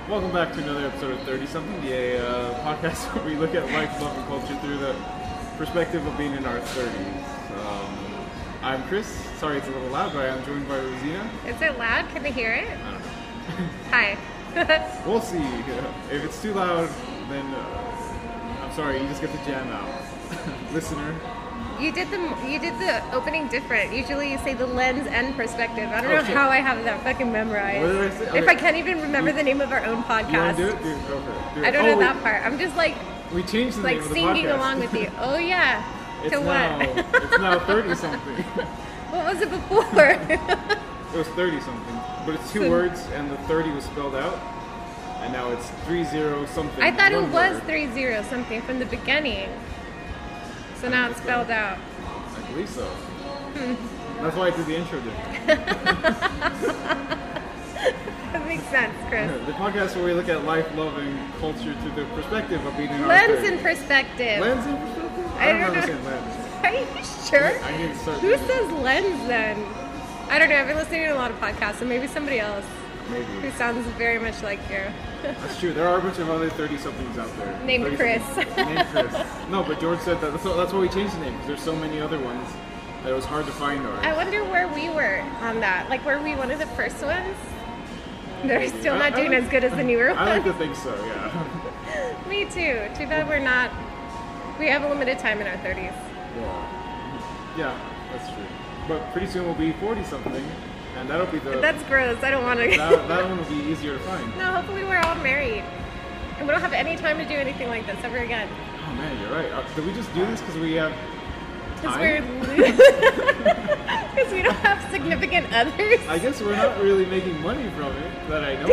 Welcome back to another episode of 30 Something, the podcast where we look at life, love, and culture through the perspective of being in our 30s. I'm Chris. Sorry it's a little loud, but I am joined by Rosina. Is it loud? Can they hear it? I don't know. Hi. We'll see. If it's too loud, then I'm sorry, you just get to jam out. Listener. You did the opening different. Usually you say the lens and perspective. I don't know shit. how I have that fucking memorized. What did I say? Okay. If I can't even remember the name of our own podcast. You want to do it? Go for it. Do it. I don't know that part. I'm just like We changed the name of the singing podcast. along with you. Oh yeah. It's To now, what? It's now 30 something. What was it before? It was 30 something, but it's two words, and the 30 was spelled out, and now it's 30 something. I thought it one was word. 30 something from the beginning. So now it's spelled out. I believe so. That's why I did the intro there. That makes sense, Chris. The podcast where we look at life, love, and culture through the perspective of being in our Lens 30s. and perspective. Lens and perspective? I I don't don't know know. saying lens. Are you sure? I need to start Who doing it. says lens then? I don't know. I've been listening to a lot of podcasts, so maybe somebody else who Maybe. sounds very much like you. That's true. There are a bunch of other 30-somethings out there. Named 30-somethings. Chris. Named Chris. No, but George said that. That's why we changed the name, because there's so many other ones that it was hard to find ours. I wonder where we were on that. Like, were we one of the first ones? They're still not doing as good as the newer I like ones. to think so, yeah. Me too. Too bad we're not. We have a limited time in our 30s. Yeah, that's true. But pretty soon we'll be 40-something, and that'll be the... That's gross. I don't want to. that one will be easier to find. No, hopefully we're all married. And we don't have any time to do anything like this ever again. Oh man, you're right. Did we just do this because we have Because time? because we don't have significant others. I guess we're not really making money from it, that I know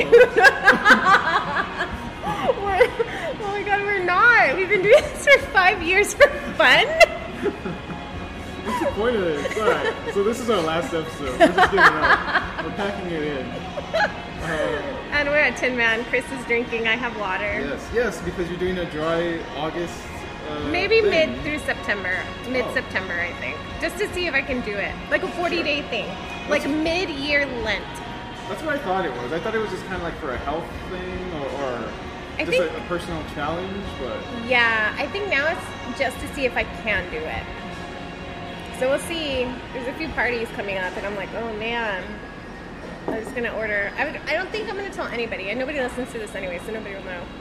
of. Oh my god, we're not. We've been doing this for 5 years for fun. What's the point of this? It's alright. So this is our last episode. We're just giving up. We're packing it in. And we're at Tin Man. Chris is drinking. I have water. Yes, because you're doing a dry August Maybe thing. Mid-September, I think. Just to see if I can do it. Like a 40-day thing. Like mid-year Lent. That's what I thought it was. I thought it was just kind of like for a health thing or I just think- a personal challenge, but... Yeah, I think now it's just to see if I can do it. So we'll see. There's a few parties coming up, and I'm like, oh man. I'm just gonna order. I don't think I'm gonna tell anybody. And nobody listens to this anyway, so nobody will know.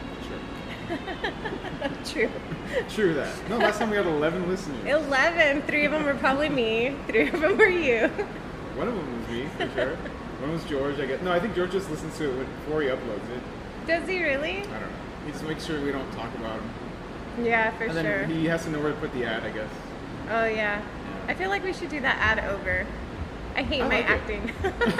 Sure. True. True that. No, last time we had 11 listeners. 11. 3 of them were probably me. 3 of them were you. One of them was me, for sure. One was George, I guess. No, I think George just listens to it before he uploads it. Does he really? I don't know. He just makes sure we don't talk about him. Yeah, for And then sure. he has to know where to put the ad, I guess. Oh yeah. I feel like we should do that ad over. I hate I my like it. acting.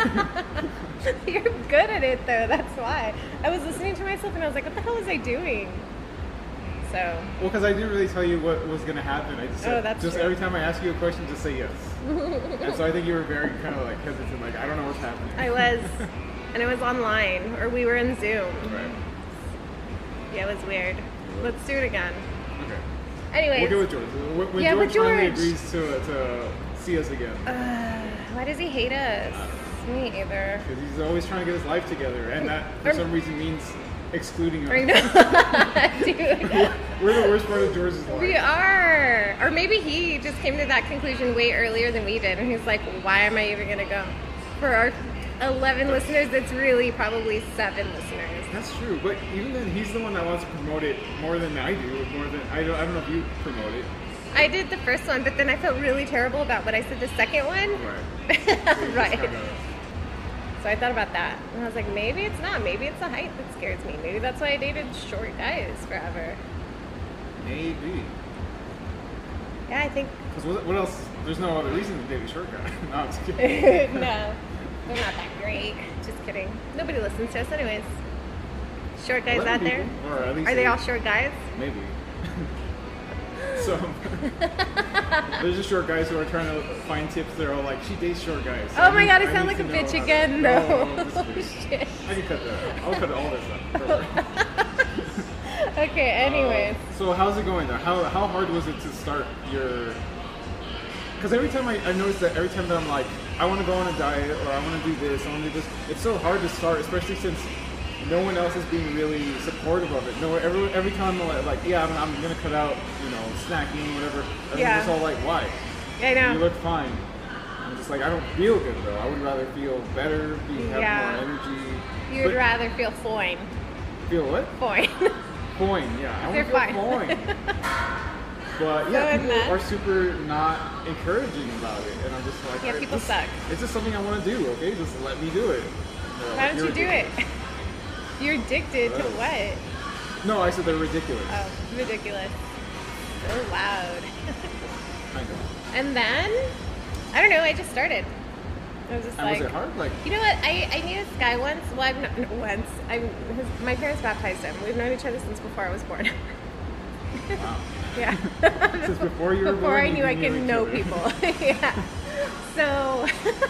You're good at it though, that's why. I was listening to myself and I was like, what the hell was I doing? So, Well, because I didn't really tell you what was going to happen. I just said, that's just true. every time I ask you a question, just say yes. And so I think you were very kind of like hesitant, like, I don't know what's happening. I was, and it was online, or we were in Zoom. Right. Yeah, it was weird. Let's do it again. Okay. Anyways, We'll go with George. When Yeah, George with finally George. agrees to see us again. why does he hate us? Me either. Because he's always trying to get his life together, and that, for some reason, means excluding us. I know. Dude. We're the worst part of George's life. We are. Or maybe he just came to that conclusion way earlier than we did. And he's like, why am I even going to go? For our 11 listeners, it's really probably 7 listeners. That's true, but even then, he's the one that wants to promote it more than I do. I don't know if you promote it. I did the first one, but then I felt really terrible about what I said the second one. Right. So it's Right. kinda- So I thought about that. And I was like, maybe it's not. Maybe it's the height that scares me. Maybe that's why I dated short guys forever. Maybe. Yeah, I think. Because what else? There's no other reason to date a short guy. No, I'm just kidding. No, they're not that great. Just kidding. Nobody listens to us anyways. Short guys 11 out there? people, or at least Are they 8. all short guys? Maybe. So there's just short guys who are trying to find tips. They're all like, she dates short guys. So Oh my god, I need sound like a to know bitch how to- again. No, No. just Oh kidding. shit. I can cut that out. I'll cut all this out. Don't worry. Okay, anyways. So how's it going though? How hard was it to start your... Because every time I noticed that every time that I'm like, I want to go on a diet or I want to do this, I want to do this, it's so hard to start, especially since no one else is being really supportive of it. No, every time I'm like, yeah, I'm gonna cut out, snacking, whatever. Everyone's Yeah. just all like, why? I know. You look fine. I'm just like, I don't feel good though. I would rather feel better, have Yeah. more energy. You would But- rather feel fine. Feel what? Fine. Fine, yeah. I They're want to feel fine. fine. But yeah, So in people that- are super not encouraging about it, and I'm just like, Yeah, people suck. It's just something I want to do. Okay, just let me do it. Why don't you do it? ridiculous. You're addicted to Gross. what? No, I said they're ridiculous. Oh, ridiculous. So loud. I know. And then, I don't know, I just started. I was just And like, was it hard? Like, you know what? I knew this guy once. Well, I've known once. My parents baptized him. We've known each other since before I was born. wow. Yeah. Since before you were Before born, I you knew I knew could each know other. people. Yeah. So.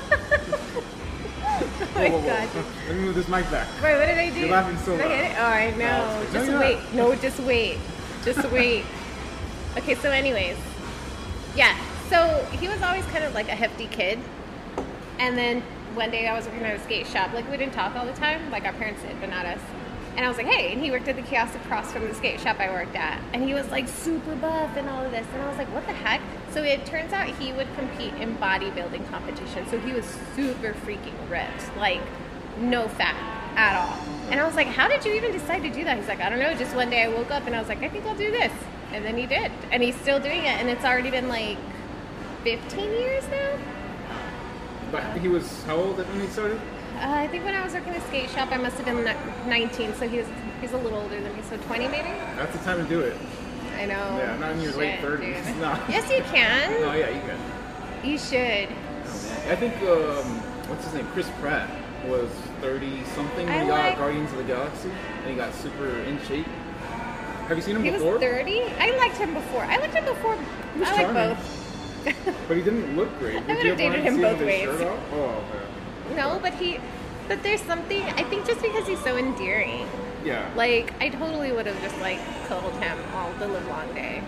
Oh my Whoa, whoa, god. whoa. Let me move this mic back. Wait, what did I do? You're laughing so Did I hit loud. it? Oh, I No, know. it's- no, Just you're wait. not. No, just wait. Just wait. Okay, so anyways. Yeah. So he was always kind of like a hefty kid. And then one day I was working at a skate shop. Like, we didn't talk all the time. Like, our parents did, but not us. And I was like, hey. And he worked at the kiosk across from the skate shop I worked at. And he was like super buff and all of this. And I was like, what the heck? So it turns out he would compete in bodybuilding competitions. So he was super freaking ripped. Like, no fat at all. And I was like, how did you even decide to do that? He's like, I don't know. Just one day I woke up and I was like, I think I'll do this. And then he did. And he's still doing it. And it's already been like 15 years now. But he was how old when he started? I think when I was working at a skate shop, I must have been 19. So he's a little older than me. So 20 maybe? That's the time to do it. I know. Yeah, not in your late Shit, 30s. dude. No. Yes, you can. No, yeah, you can. You should. Oh, man. I think what's his name? Chris Pratt was 30 something when I he got like- Guardians of the Galaxy, and he got super in shape. Have you seen him He was before? 30? I liked him before. I liked him before. He was I like charming. both. But he didn't look great. I Did would've you ever dated want to him see both with his ways. shirt off? Oh, man. No, but there's something, I think just because he's so endearing. Yeah. Like, I totally would have just, like, cuddled him all the live long day.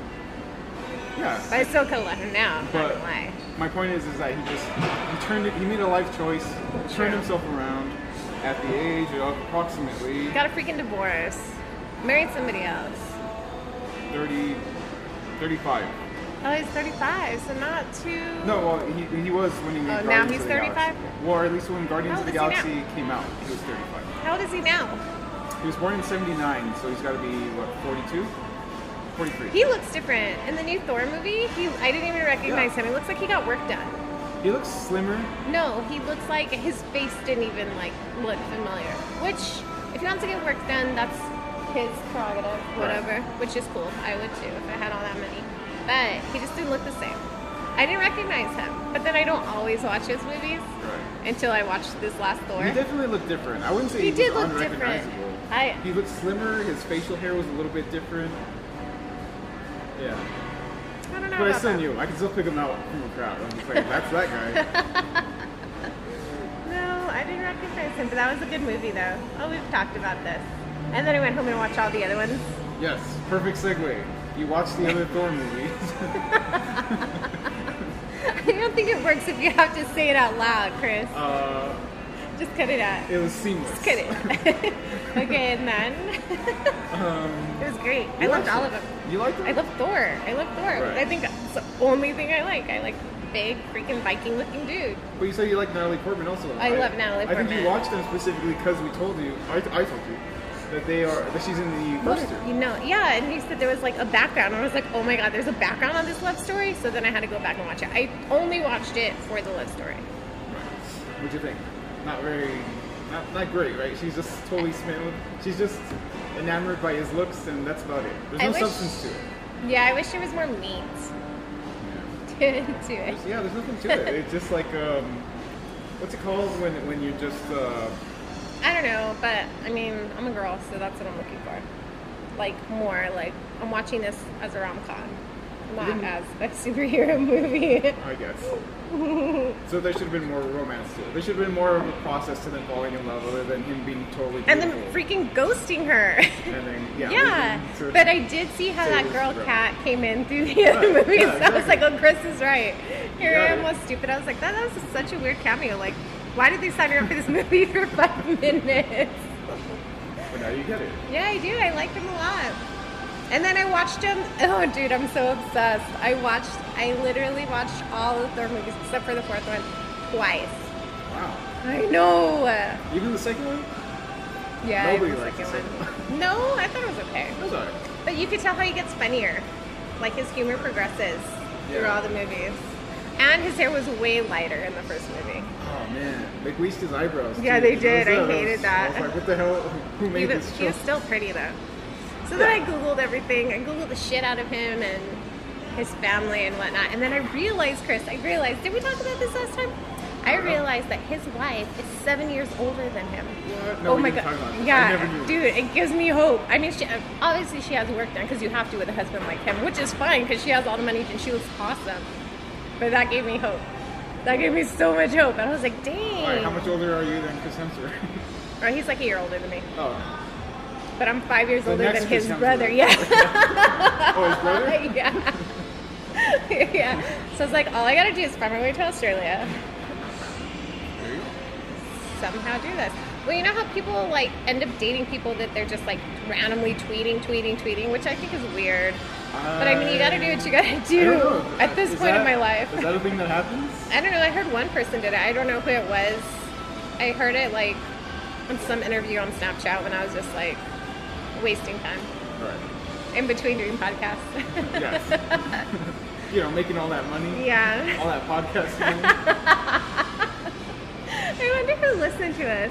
Yeah. But I still cuddle him now, not But gonna lie. my point is that he made a life choice, turned himself around at the age of approximately Got a freaking divorce. Married somebody else. 30, 35. Oh, he's 35, so not too... No, well, he was when he made Oh, Guardians now of he's the 35? Galaxy. Well, or at least when Guardians How of the old is he Galaxy came out, he was 35. How old is he now? He was born in 79, so he's got to be, what, 42? 43. He looks different. In the new Thor movie, I didn't even recognize him. He looks like he got work done. He looks slimmer. No, he looks like his face didn't even like look familiar. Which, if he wants to get work done, that's his prerogative, whatever. Which is cool. I would too if I had all that money. But he just didn't look the same. I didn't recognize him. But then I don't always watch his movies Right. until I watched this last Thor. He definitely looked different. I wouldn't say He he, did was look different. unrecognizable. He looked slimmer. His facial hair was a little bit different. Yeah. I don't know But I about still that. knew. I could still pick him out from a crowd. I'm just like, that's that guy. No, I didn't recognize him, but that was a good movie though. Oh, we've talked about this. And then I went home and watched all the other ones. Yes, perfect segue. You watched the other Thor movies. I don't think it works if you have to say it out loud, Chris. Just cut it out. It was seamless. Just cut it. Okay, and then it was great. I You loved watched all it. of them. You liked it? I love Thor. Right. I think that's the only thing I like. I like big, freaking Viking-looking dude. But you said you like Natalie Portman also. I love Natalie I think Portman. you watched them specifically because we told you. I told you that she's in the poster. You know, yeah, and he said there was like a background, and I was like, oh my god, there's a background on this love story. So then I had to go back and watch it. I only watched it for the love story. What'd you think? Not great, right? She's just totally smitten. She's just enamored by his looks, and that's about it. There's no substance to it. Yeah, I wish there was more meat to it. Yeah, there's nothing to it. It's just like what's it called when you just I don't know, but I mean, I'm a girl, so that's what I'm looking for. Like more, like I'm watching this as a rom-com, not as a superhero movie. I guess. So there should have been more romance to it. There should have been more of a process to them falling in love, other than him being totally beautiful. And then freaking ghosting her. And then Yeah, leaving to- but I did see how say that it was girl rough. Kat came in through the other Right, movies. yeah, I was like, exactly. oh, Chris is right. Here I am, Yeah. all stupid. I was like, that was such a weird cameo. Like, why did they sign her up for this movie for 5 minutes? But now you get it. Yeah, I do. I liked him a lot. And then I watched him. Oh, dude, I'm so obsessed. I literally watched all the Thor movies except for the fourth one twice. Wow. I know. Even the second one? Yeah, Nobody the liked the second second one. No, I thought it was okay. That was alright. But you could tell how he gets funnier. Like his humor progresses through Yeah. all the movies. And his hair was way lighter in the first movie. Oh man, they greased his eyebrows. Yeah, too. they did. I was- hated that. I was like, what the hell? Who made this He was choice? still pretty though. So then I Googled everything. I Googled the shit out of him and his family and whatnot. And then I realized, Chris, did we talk about this last time? I realized that his wife is 7 years older than him. What? No, Oh we my didn't god! talk about this. Yeah, I never knew. dude, it gives me hope. I mean, obviously she has work done because you have to with a husband like him, which is fine because she has all the money and she looks awesome. But that gave me hope. That gave me so much hope, and I was like, dang. Alright, how much older are you than Chris Hemsworth? Oh, he's like a year older than me, Oh. but I'm 5 years The older next than his Chris Hemsworth. brother. Yeah. Oh, his brother? Yeah. Yeah. So it's like all I gotta do is find my way to Australia. There you go. Somehow do this. Well, you know how people like end up dating people that they're just like randomly tweeting, which I think is weird. But I mean, you gotta do what you gotta I don't do know. at this Is point in that- my life. Is that a thing that happens? I don't know. I heard one person did it. I don't know who it was. I heard it like on some interview on Snapchat when I was just like wasting time Alright. in between doing podcasts. Yes. You know, making all that money. Yeah. All that podcast money. I wonder who listened to us.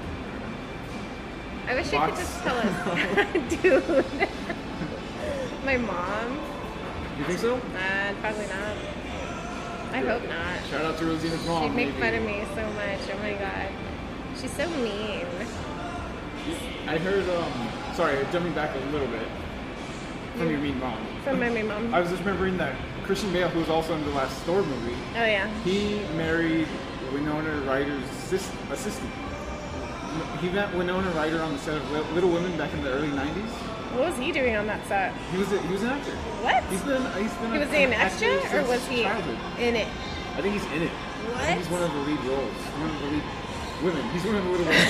I wish you could Bots? just tell us. Dude. My mom? You think so? Probably not. I hope not. Shout out to Rosina's mom. She'd make maybe. fun of me so much. Oh my god. She's so mean. I heard, sorry, jumping back a little bit from your mean mom. From my mean mom. I was just remembering that Christian Bale, who was also in the last Thor movie, Oh yeah. he married Winona Ryder's assistant. He met Winona Ryder on the set of Little Women back in the early 90s. What was he doing on that set? He was an actor. What? He's been He was an an actor extra or since was he childhood. in it? I think he's in it. I What? think he's one of the lead roles. One of the lead women. He's one of the Little Women.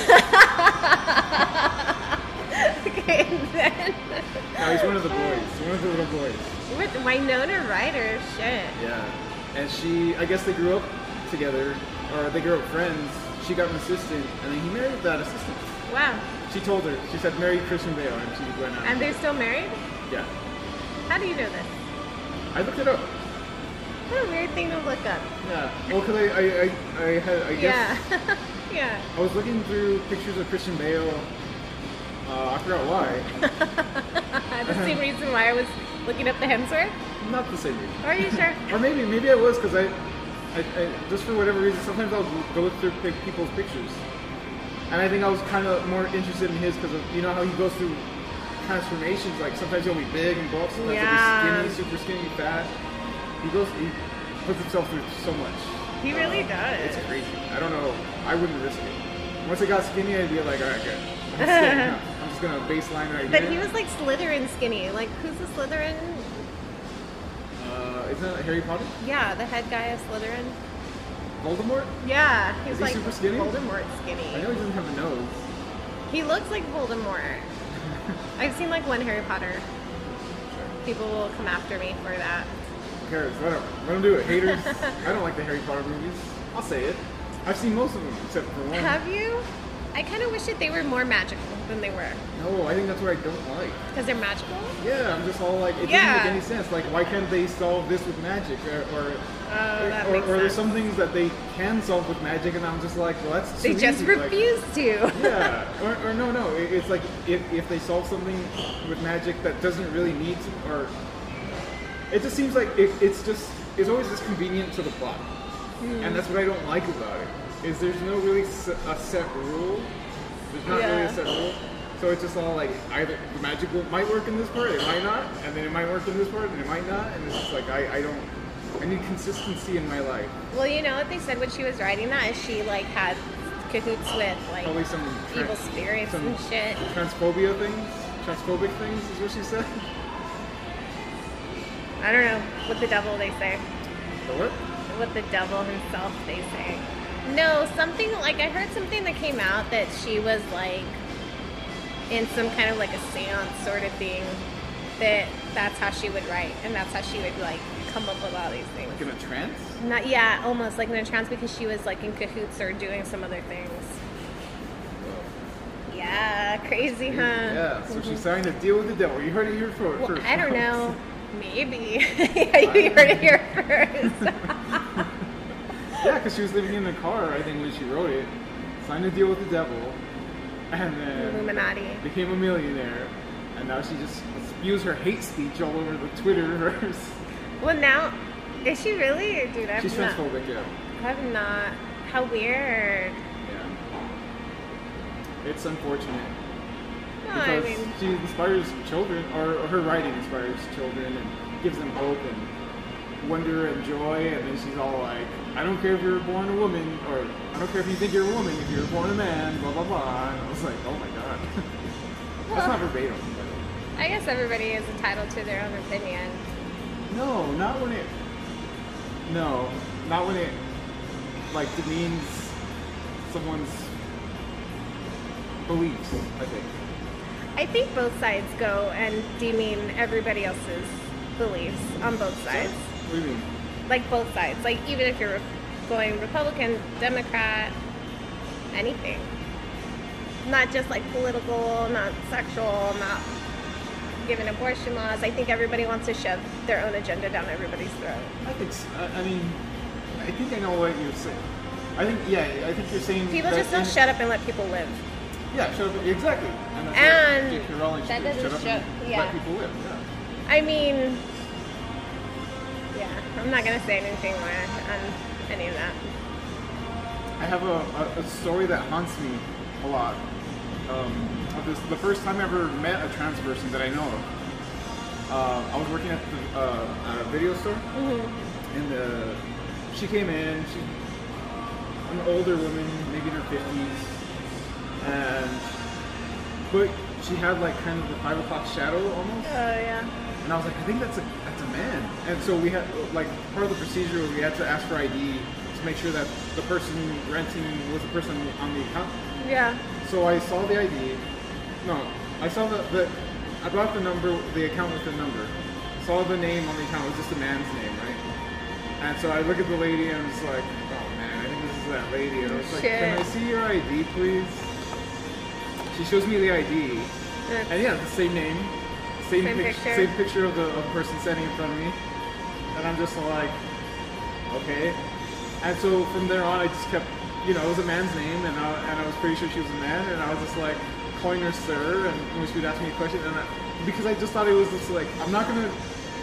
Okay, and then No, he's one of the boys. One of the little boys. with Winona Ryder, shit. Yeah. And I guess they grew up together, or they grew up friends. She got an assistant, and then he married that assistant. Wow. She told her, she said, marry Christian Bale, and she went out. And they're still married? Yeah. How do you know this? I looked it up. What a weird thing to look up. Yeah. Well, because I guess Yeah. Yeah. I was looking through pictures of Christian Bale. I forgot why. The same reason why I was looking up the Hemsworth? Not the same reason. Are you sure? Or maybe I was, because I just for whatever reason, sometimes I'll go through people's pictures. And I think I was kind of more interested in his because you know how he goes through transformations. Like sometimes he'll be big and buff, sometimes Yeah. he'll be skinny, super skinny, fat. He puts himself through so much. He really does. It's crazy. I don't know. I wouldn't risk it. Once I got skinny, I'd be like, all right, good. I'm skinny now. I'm just gonna baseline right But here. he was like Slytherin skinny. Like, who's the Slytherin? Isn't that Harry Potter? Yeah, the head guy of Slytherin. Voldemort? Yeah, he's Is he like super skinny? Voldemort I skinny. know he doesn't have a nose. He looks like Voldemort. I've seen like one Harry Potter. People will come after me for that. Who cares? Let him do it. Haters. I don't like the Harry Potter movies. I'll say it. I've seen most of them except for one. Have you? I kind of wish that they were more magical than they were. No, I think that's what I don't like. Because they're magical? Yeah, I'm just all like, it Yeah. doesn't make any sense. Like, why can't they solve this with magic? That Or makes there's sense. some things that they can solve with magic, and I'm just like, well, that's too They just easy. Like, refuse to. yeah, or no, it's like if they solve something with magic that doesn't really need to, or it just seems like it's always just convenient to the plot, and that's what I don't like about it. Is there's no really a set rule. There's not really a Yeah. set rule, so it's just all like either the magic might work in this part, it might not, and then it might work in this part, and it might not, and it's just like I need consistency in my life. Well, you know what they said when she was writing that is she like had cahoots with like Probably some evil spirits some and shit. transphobic things is what she said. I don't know. With the devil, they say. The what? With the devil himself, they say. No, something like I heard something that came out that she was like in some kind of like a seance sort of thing, that's how she would write, and that's how she would like come up with all these things. Like in a trance? Not, yeah, almost like in a trance, because she was like in cahoots or doing some other things. Yeah, crazy, huh? Yeah, so she signed a deal with the devil. You heard it here first. Well, I don't know. Maybe. Yeah, you heard it here first. Yeah, because she was living in the car, I think, when she wrote it. Signed a deal with the devil, and then Illuminati. became a millionaire, and now she just spews her hate speech all over the Twitterverse. Well, now, is she really? Dude, I've She's not. transphobic, yeah. I've not. How weird. Yeah. It's unfortunate. No, Because I mean, she inspires children, or her writing inspires children and gives them hope and wonder and joy, and then she's all like, I don't care if you're born a woman, or I don't care if you think you're a woman, if you're born a man, blah blah blah. And I was like, oh my god. That's not verbatim. I guess everybody is entitled to their own opinion. No, not when it like demeans someone's beliefs, I think. I think both sides go and demean everybody else's beliefs on both sides. What do you mean? Like both sides. Like even if you're going Republican, Democrat, anything. Not just like political, not sexual, not given abortion laws. I think everybody wants to shove their own agenda down everybody's throat. I think I mean, I think I know what you're saying. I think you're saying People that just don't shut up and let people live. Yeah, shut up. Exactly. And that's And what J.K. Rowling should that do. doesn't Shut up show- and yeah. let people live. Yeah. I mean, yeah, I'm not gonna say anything more on any of that. I have a story that haunts me a lot. Of the first time I ever met a trans person that I know of. I was working at a video store, and she came in. She's an older woman, maybe in her 50s, but she had like kind of the 5 o'clock shadow almost. Oh yeah. And I was like, I think that's a man. And so we had, like, part of the procedure was we had to ask for ID to make sure that the person renting was the person on the account. Yeah. So I saw the ID. No, I saw I brought the number, the account with the number. Saw the name on the account, it was just a man's name, right? And so I look at the lady and I'm just like, oh man, I think this is that lady. And I was like, can I see your ID, please? She shows me the ID. And yeah, the same name. Same picture of the person standing in front of me, and I'm just like, okay. And so from there on, I just kept, it was a man's name, and I was pretty sure she was a man, and I was just like calling her sir, and when she would ask me a question, because I just thought it was just like, I'm not gonna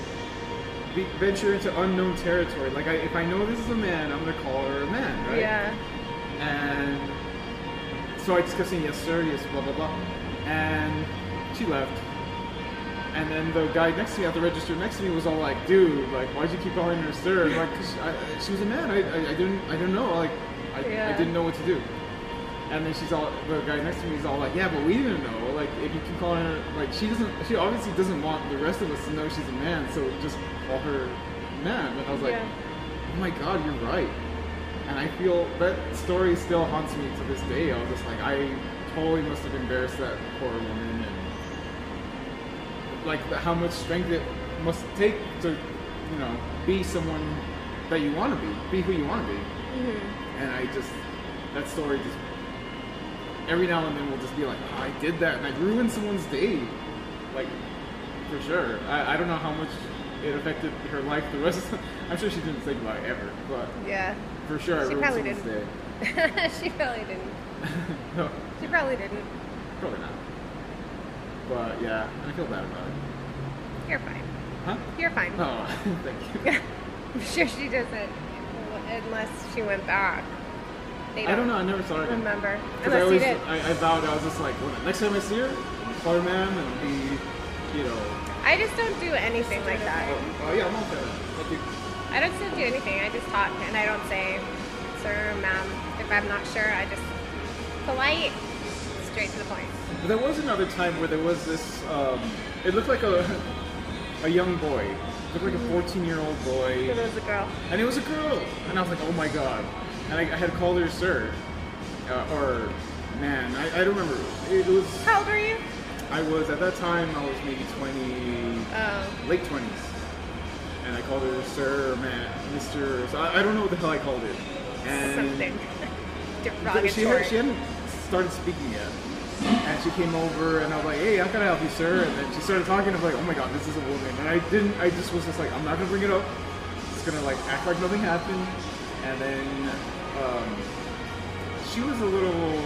venture into unknown territory. Like if I know this is a man, I'm gonna call her a man, right? Yeah. And so I just kept saying yes sir, yes blah blah blah, and she left. And then the guy next to me at the register next to me was all like, "Dude, like, why'd you keep calling her sir?" I'm like, "Cause she was a man. I didn't know. Like, I didn't know what to do." And then the guy next to me is all like, "Yeah, but we didn't know. Like, if you keep calling her, like, she obviously doesn't want the rest of us to know she's a man. So just call her man." And I was like, "Oh my God, you're right." And I feel that story still haunts me to this day. I was just like, I totally must have embarrassed that poor woman. And like how much strength it must take to, be someone that you want to be who you want to be. Mm-hmm. And that story just, every now and then will just be like, oh, I did that and I ruined someone's day. Like, for sure. I don't know how much it affected her life the rest of the time. I'm sure she didn't think about it ever, but yeah, for sure I ruined someone's day. She probably didn't. No. She probably didn't. Probably not. But yeah, I feel bad about it. You're fine. Huh? You're fine. Oh, thank you. I'm sure she doesn't, unless she went back. I don't know. I never saw her again. Remember? Unless you did. I vowed. I was just like, next time I see her, call her ma'am and be, I just don't do anything like that. Oh yeah, I'm okay. Thank you. I don't still do anything. I just talk and I don't say sir, ma'am. If I'm not sure, I just polite, straight to the point. But there was another time where there was this. It looked like a young boy. It looked like a 14-year-old boy. It was a girl. And it was a girl. And I was like, oh my God. And I had called her sir. Or man. I don't remember. It was. How old were you? I was, at that time, I was maybe 20, late 20s. And I called her Sir, man, Mr. So I don't know what the hell I called it. And Something derogatory. she hadn't started speaking yet. And she came over and I was like, hey, how can I help you, sir? And then she started talking. I'm like, oh my god, this is a woman. And I just was just like, I'm not going to bring it up. Just going to like act like nothing happened. And then she was a little,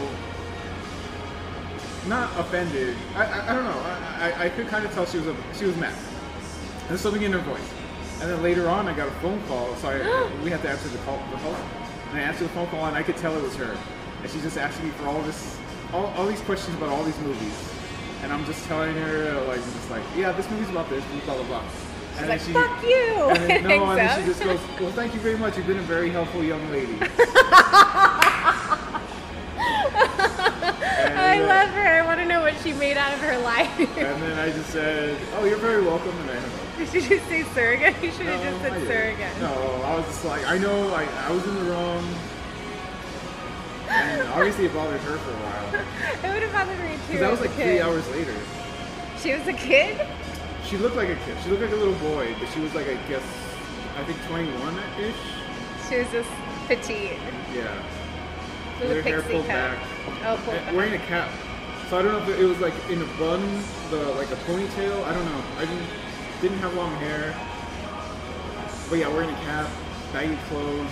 not offended. I don't know. I could kind of tell she was mad. There's something in her voice. And then later on, I got a phone call. So we had to answer the call. And I answered the phone call, and I could tell it was her. And she's just asking me for all these questions about all these movies. And I'm just telling her, yeah, this movie's about this, blah, blah, blah. And then fuck you! And then, and then she just goes, well, thank you very much. You've been a very helpful young lady. I love her. I want to know what she made out of her life. And then I just said, oh, you're very welcome. And I hung up. Did you just say sir again? You should have just said sir again. No, I was just like, I know I was in the wrong. And obviously it bothered her for a while. It would have bothered me too. Because that was like 3 hours later. She was a kid? She looked like a kid. She looked like a little boy, but she was like, I think 21-ish. She was just petite. Yeah. With her a hair pixie pulled cut. back. Oh, pulled back. Wearing a cap. So I don't know if it was like in a bun, like a ponytail. I don't know. I didn't have long hair. But yeah, wearing a cap, baggy clothes.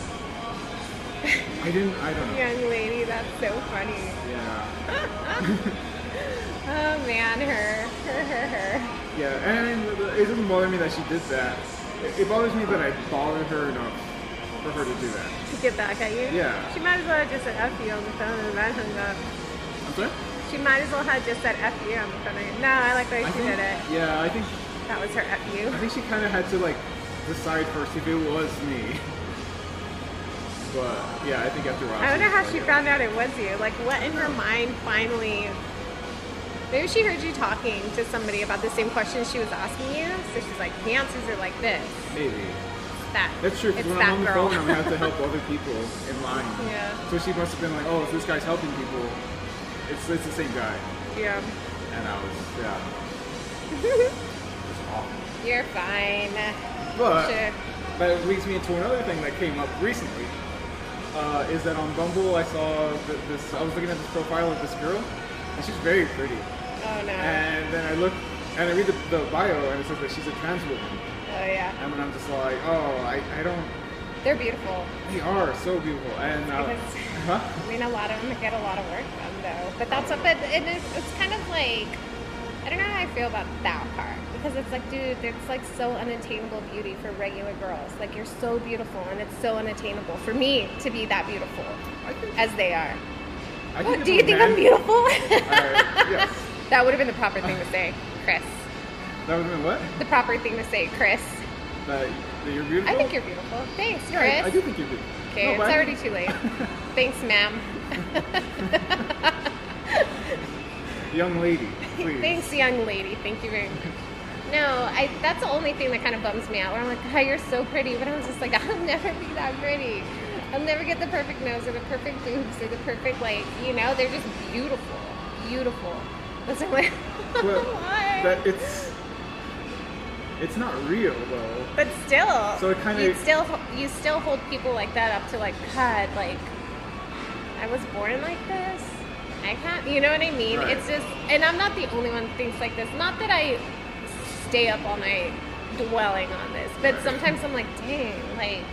I don't know. Young lady, that's so funny. Yeah. Oh man, her. Yeah, and it doesn't bother me that she did that. It bothers me that I bothered her enough for her to do that. To get back at you? Yeah. She might as well have just said F you on the phone and then hung up. I'm sorry? She might as well have just said F you on the phone. No, I like the way she did it. Yeah, I think That was her F you. I think she kind of had to like decide first if it was me. But yeah, I think after a while. I wonder how she like, found out it was you. Like, what in her mind finally? Maybe she heard you talking to somebody about the same questions she was asking you. So she's like, the answers are like this. Maybe. That's true. Because it's when that I'm on the girl. phone, I'm gonna have to help other people in line. Yeah. So she must have been like, oh, if this guy's helping people, it's the same guy. Yeah. And I was, it's awful. You're fine. But Sure. that leads me into another thing that came up recently. Is that on Bumble I saw this? I was looking at this profile of this girl, and she's very pretty. Oh no. And then I look and I read the bio, and it says that she's a trans woman. Oh yeah. And then I'm just like, oh, I don't. They're beautiful. They are so beautiful, and Because, I mean, a lot of them get a lot of work done though. But that's what. But it's kind of like, I don't know how I feel about that part, because it's like, dude, it's like so unattainable beauty for regular girls. Like, you're so beautiful, and it's so unattainable for me to be that beautiful as they are. What, do you think I'm beautiful? Yes. That would have been the proper thing to say, Chris. That would have been what? The proper thing to say, Chris. That you're beautiful? I think you're beautiful. Thanks, Chris. Yeah, I do think you're beautiful. Okay, No, it's already too late. Thanks, ma'am. Young lady, please. Thanks, young lady. Thank you very much. No, that's the only thing that kind of bums me out. Where I'm like, God, you're so pretty. But I was just like, I'll never be that pretty. I'll never get the perfect nose or the perfect boobs or the perfect, like, you know, they're just beautiful. Beautiful. That's like, Well, why? that it's not real though. But still, So it kinda- you still hold people like that up to like, God, like, I was born like this. I can't, you know what I mean? Right. It's just, and I'm not the only one who thinks like this. Not that I stay up all night dwelling on this, but Right. sometimes I'm like, dang, like.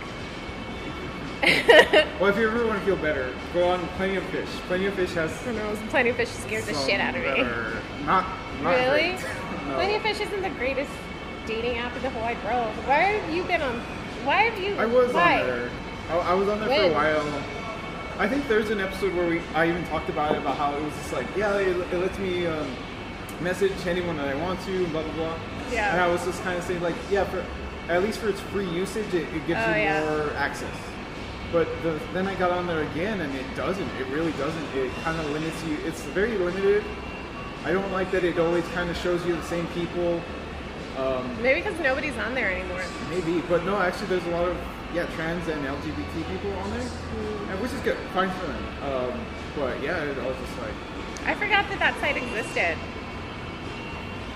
Well, if you ever want to feel better, go on Plenty of Fish. Plenty of Fish has I don't know, Plenty of Fish scares the some shit out of that me. are not Really? great. No. Plenty of Fish isn't the greatest dating app in the whole wide world. Why have you been on? Why have you? I was why? on there. I was on there for When? a while. I think there's an episode where I even talked about it, about how it was just like, yeah, it lets me message anyone that I want to, blah blah blah. Yeah. And I was just kind of saying like, yeah, at least for its free usage, it gives Oh, you yeah. more access. But then I got on there again, and it doesn't. It really doesn't. It kind of limits you. It's very limited. I don't like that it always kind of shows you the same people. Maybe because nobody's on there anymore. Maybe, but no, actually there's a lot of, trans and LGBT people on there, and which is good, fine for them. But yeah, I was just like, I forgot that site existed.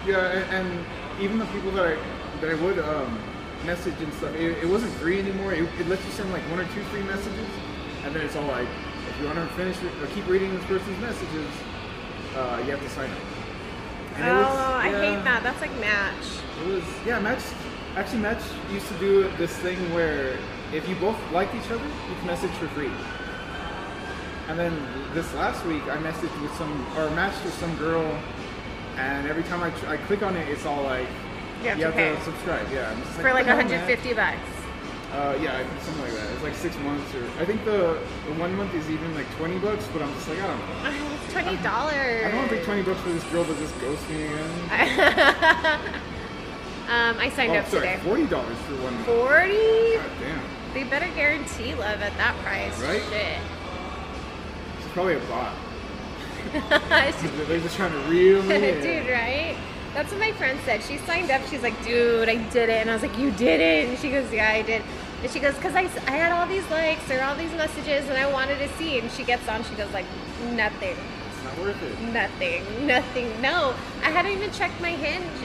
Yeah, and even the people that I would message and stuff, it wasn't free anymore. It lets you send like 1 or 2 free messages, and then it's all like, if you want to finish or keep reading this person's messages, you have to sign up. And I hate that. That's like Match. It was Match used to do this thing where if you both liked each other, you could message for free. And then this last week, I matched with some girl, and every time I click on it, it's all like, you have to subscribe. Yeah, I'm just for like $150. Yeah, I think something like that. It's like 6 months, or I think the 1 month is even like $20. But I'm just like, I don't know. It's $20. I don't want to pay $20 for this girl that just ghosts me again. I signed up today. $40 for 1 month. 40? God damn. They better guarantee love at that price. Right? Shit. It's probably a bot. They're just trying to reel me in. Dude, right? That's what my friend said. She signed up. She's like, dude, I did it. And I was like, you did it? And she goes, yeah, I did. And she goes, because I had all these likes or all these messages and I wanted to see. And she gets on. She goes like, nothing. It's not worth it. Nothing. No. I hadn't even checked my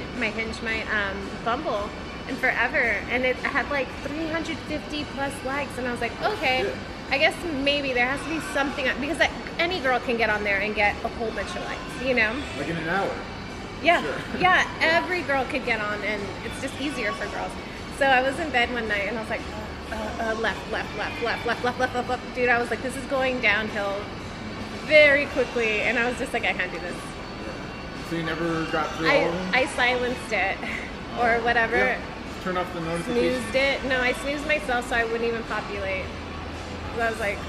Bumble in forever. And I had like 350 plus likes. And I was like, okay. Shit. I guess maybe there has to be something. Because any girl can get on there and get a whole bunch of likes, you know? Like in an hour. Yeah, Sure. yeah, every girl could get on, and it's just easier for girls. So I was in bed one night, and I was like, left. Dude, I was like, this is going downhill very quickly, and I was just like, I can't do this. So you never got through all of them? I silenced it, or whatever. Yeah. Turn off the notifications. Snoozed it. No, I snoozed myself so I wouldn't even populate. So I was like,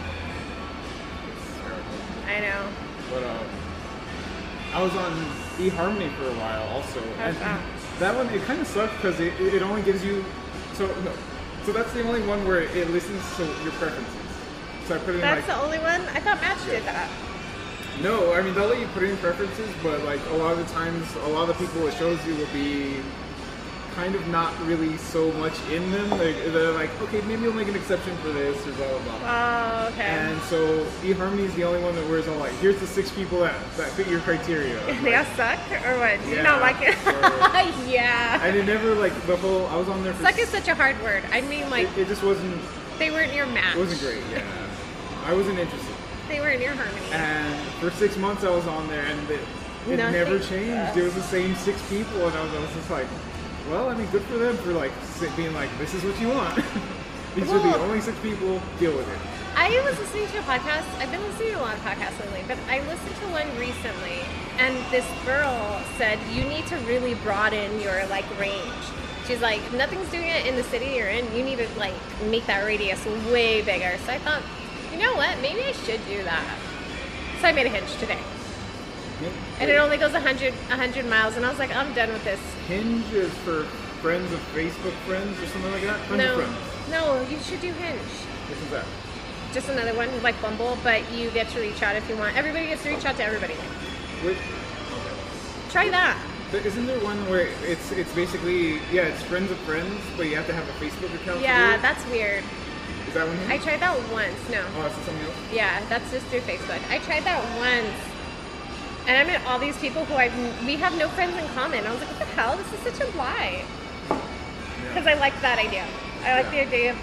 I know. But I was on eHarmony for a while also. How's that? That one, it kind of sucked because it only gives you, so that's the only one where it listens to your preferences. So I put it in That's the only one? I thought Match did that. No, I mean, they'll let you put in preferences, but like a lot of the times, a lot of the people it shows you will be kind of not really so much in them. They're like, okay, maybe you'll make an exception for this, or blah, blah, blah. Oh, okay. And so eHarmony is the only one that wears all like, here's the 6 people that fit your criteria. They all suck, or what? Do you not like it? Yeah. And it never, like, I was on there for... Suck is such a hard word. I mean, like... It just wasn't... They weren't your match. It wasn't great, yeah. I wasn't interested. They weren't your harmony. And for 6 months I was on there, and it never changed. It was the same 6 people, and I was just like... Well, I mean, good for them for like being like, this is what you want. These are the only 6 people. Deal with it. I was listening to a podcast. I've been listening to a lot of podcasts lately, but I listened to one recently, and this girl said you need to really broaden your like range. She's like, if nothing's doing it in the city you're in, you need to like make that radius way bigger. So I thought, you know what? Maybe I should do that. So I made a Hinge today. And it only goes 100 miles, and I was like, I'm done with this. Hinge is for friends of Facebook friends or something like that? Friends. No, you should do Hinge. What is that? Just another one, like Bumble, but you get to reach out if you want. Everybody gets to reach out to everybody. Wait. Try that. Isn't there one where it's basically, it's friends of friends, but you have to have a Facebook account? Yeah, that's weird. Is that one here? I tried that once. No. Oh, is it something else? Yeah, that's just through Facebook. I tried that once. And I met all these people who we have no friends in common. I was like, what the hell? This is such a lie. Because I like that idea. I like the idea.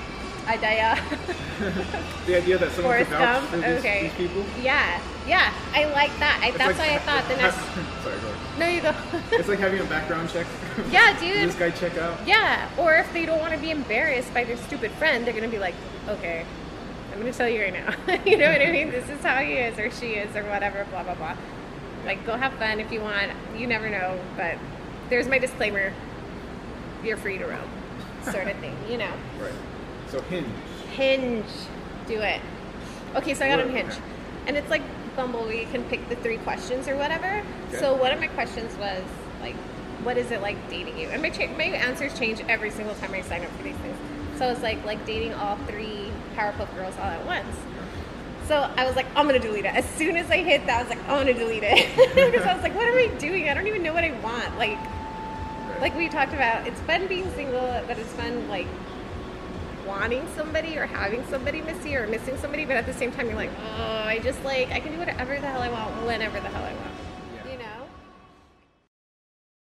The idea that someone could vouch for these people? Yeah, I like that. That's why I thought the next... Sorry, go ahead. No, you go. It's like having a background check. Yeah, dude. Does this guy check out? Yeah, or if they don't want to be embarrassed by their stupid friend, they're going to be like, okay, I'm going to tell you right now. You know what I mean? This is how he is or she is or whatever, blah, blah, blah. Like, go have fun if you want. You never know, but there's my disclaimer. You're free to roam, sort of thing, you know. Right. So Hinge. Do it. Okay, so I got on Hinge. And it's like Bumble where you can pick the 3 questions or whatever. Okay. So one of my questions was, like, what is it like dating you? And my answers change every single time I sign up for these things. So it's like dating all 3 Powerpuff Girls all at once. So I was like, I'm going to delete it. As soon as I hit that, I was like, I'm going to delete it. Because I was like, what am I doing? I don't even know what I want. Like we talked about, it's fun being single, but it's fun, like, wanting somebody or having somebody miss you or missing somebody. But at the same time, you're like, oh, I can do whatever the hell I want, whenever the hell I want.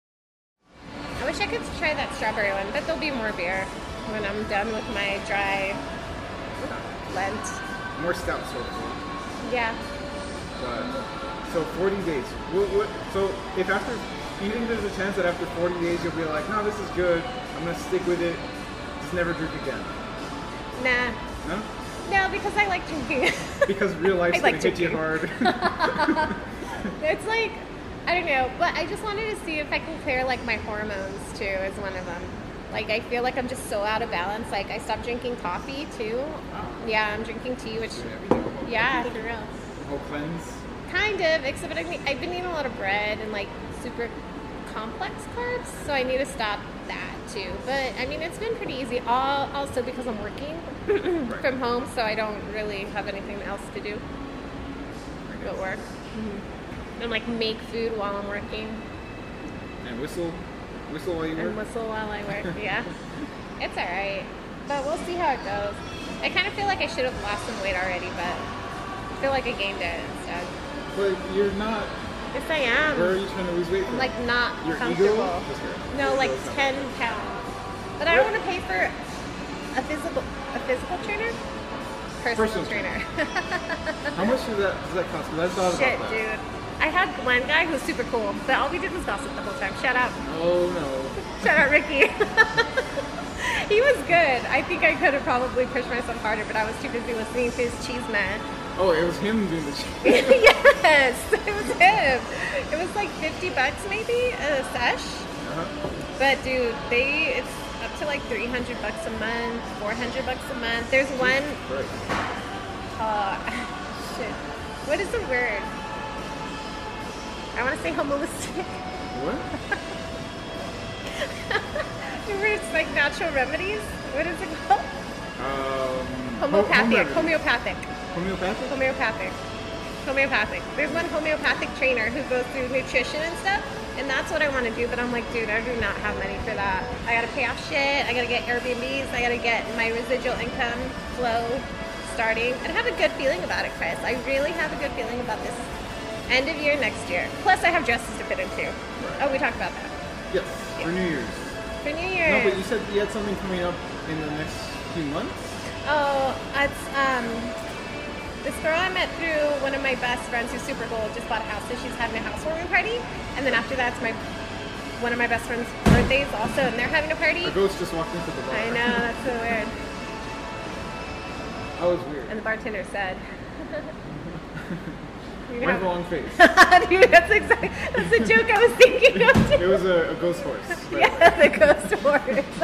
could try that strawberry one, but there'll be more beer when I'm done with my dry Lent. More stout sort of thing. Yeah. So 40 days. So if after, do you think there's a chance that after 40 days you'll be like, no, this is good, I'm going to stick with it, just never drink again? Nah. No? No, because I like drinking. Because real life's I going like to hit you drinking. hard. It's like, I don't know, but I just wanted to see if I can clear like my hormones too as one of them. Like I feel like I'm just so out of balance. Like I stopped drinking coffee too. Wow. Yeah, I'm drinking tea, which yeah, for real. Whole cleanse. Kind of, except I've been eating a lot of bread and like super complex carbs, so I need to stop that too. But I mean, it's been pretty easy. Also because I'm working Right. from home, so I don't really have anything else to do but work. And like make food while I'm working And whistle while you and work. whistle while I work. Yeah, it's all right, but we'll see how it goes. I kind of feel like I should have lost some weight already, but I feel like I gained it instead. But you're not. Yes, I am. Where are you trying to lose weight from? I'm like not Your comfortable. ego? Just your- No, your like ego's not- 10 pounds. But I don't want to pay for a physical trainer? Personal trainer. How much does that cost? Because I've thought Shit, about that. dude. I had one guy who was super cool, but all we did was gossip the whole time. Shout out. Oh no. Shout out, Ricky. He was good. I think I could have probably pushed myself harder, but I was too busy listening to his cheese man. Oh, it was him doing the shit. Yes, it was him. It was like $50 maybe a sesh. But dude, it's up to like $300 a month, $400 a month. There's one. Right. Shit. What is the word? I want to say holistic. What? Where it's like natural remedies. What is it called? Homeopathic. Homeopathic. Homeopathic? Homeopathic. There's one homeopathic trainer who goes through nutrition and stuff, and that's what I want to do, but I'm like, dude, I do not have money for that. I gotta pay off shit, I gotta get Airbnbs, I gotta get my residual income flow starting, and I have a good feeling about it, Chris. I really have a good feeling about this end of year next year. Plus, I have dresses to fit into. Right. Oh, we talked about that. Yes, for New Year's. For New No, Year's. but you said you had something coming up in the next few months? Oh, it's this girl I met through one of my best friends who's super cool, just bought a house, so she's having a housewarming party. And then after that, it's one of my best friend's birthdays also, and they're having a party. A ghost just walked into the bar. I know, that's so weird. That was weird. And the bartender said, you Why know- the long face? Dude, that's the joke I was thinking of. It was a ghost horse. Yeah, the ghost horse.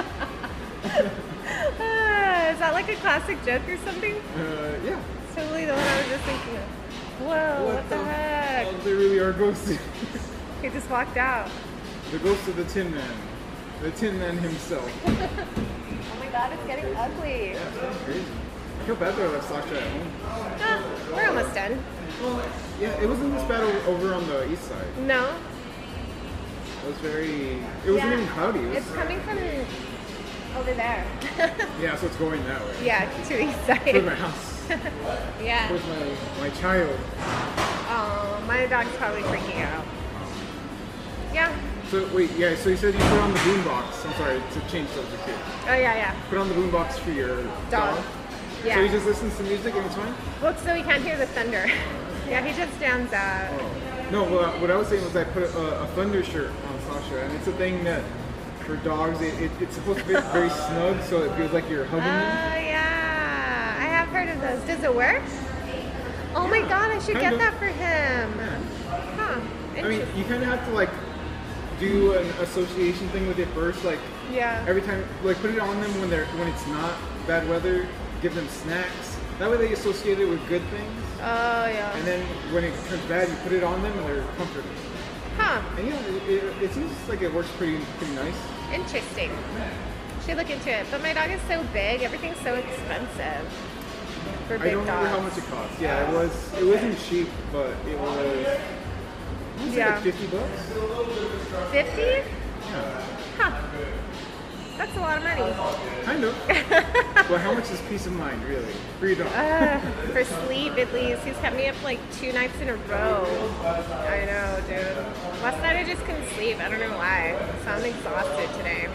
Is that like a classic joke or something? Yeah. Totally the one I was just thinking of. Whoa, what the heck? Oh, they really are ghosts. He just walked out. The ghost of the Tin Man. The Tin Man himself. Oh my god, it's getting ugly. Yeah, that's crazy. I feel bad that I left Sasha at home. We're almost done. Well, yeah, it wasn't this bad over on the east side. No? It was very. It wasn't even cloudy. It was, It's coming from over there. yeah, so it's going that way. Yeah, to the east Towards side. my house. Yeah. Towards my child. Oh, my dog's probably freaking out. Yeah. So wait, yeah. So you said you put on the boombox. I'm sorry to change subject here. Oh yeah. Put on the boombox for your Dog. So Yeah. he just listens to music and it's fine. Well, so he can't hear the thunder. Yeah, he just stands out. Oh. No, what I was saying was I put a thunder shirt on Sasha, and it's a thing that for dogs it's supposed to be very snug, so it feels like you're Oh hugging them. yeah, I have heard of those. Does it work? Oh my god, I should kind get of. that for him. Huh. I mean, you kind of have to like do an association thing with it first, like Yeah. every time, like put it on them when it's not bad weather. Give them snacks. That way they associate it with good things. Oh yeah. And then when it turns bad, you put it on them and they're comforted. Huh. And yeah, it seems like it works pretty nice. Interesting. Should look into it. But my dog is so big. Everything's so expensive for I big don't dogs. remember how much it cost. Yeah, it wasn't cheap, but it was Yeah. like $50. 50? Yeah. Huh. That's a lot of money. Kind of. Well, how much is peace of mind, really? Freedom. For sleep, at least. He's kept me up like 2 nights in a row. I know, dude. Last night I just couldn't sleep. I don't know why. So I'm exhausted today.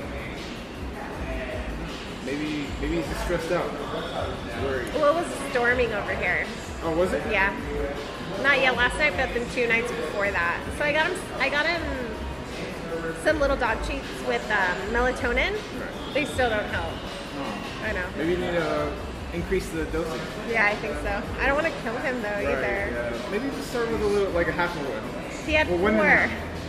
Maybe he's just stressed out. Worried. Well, it was storming over here. Oh, was it? Yeah. Not yet last night, but then 2 nights before that. So I got him some little dog treats with melatonin. Right. They still don't help. Oh. I know. Maybe you need to increase the dosage. Yeah, I think so. I don't want to kill him though either. Yeah. Maybe just start with a little, like a half of one. He had Well, 4.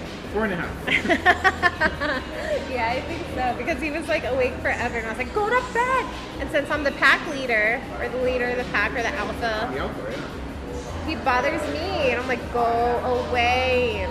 4.5. Yeah, I think so. Because he was like awake forever, and I was like, go to bed. And since I'm the pack leader, or the leader of the pack, or the alpha, The alpha, yeah. he bothers me, and I'm like, go away.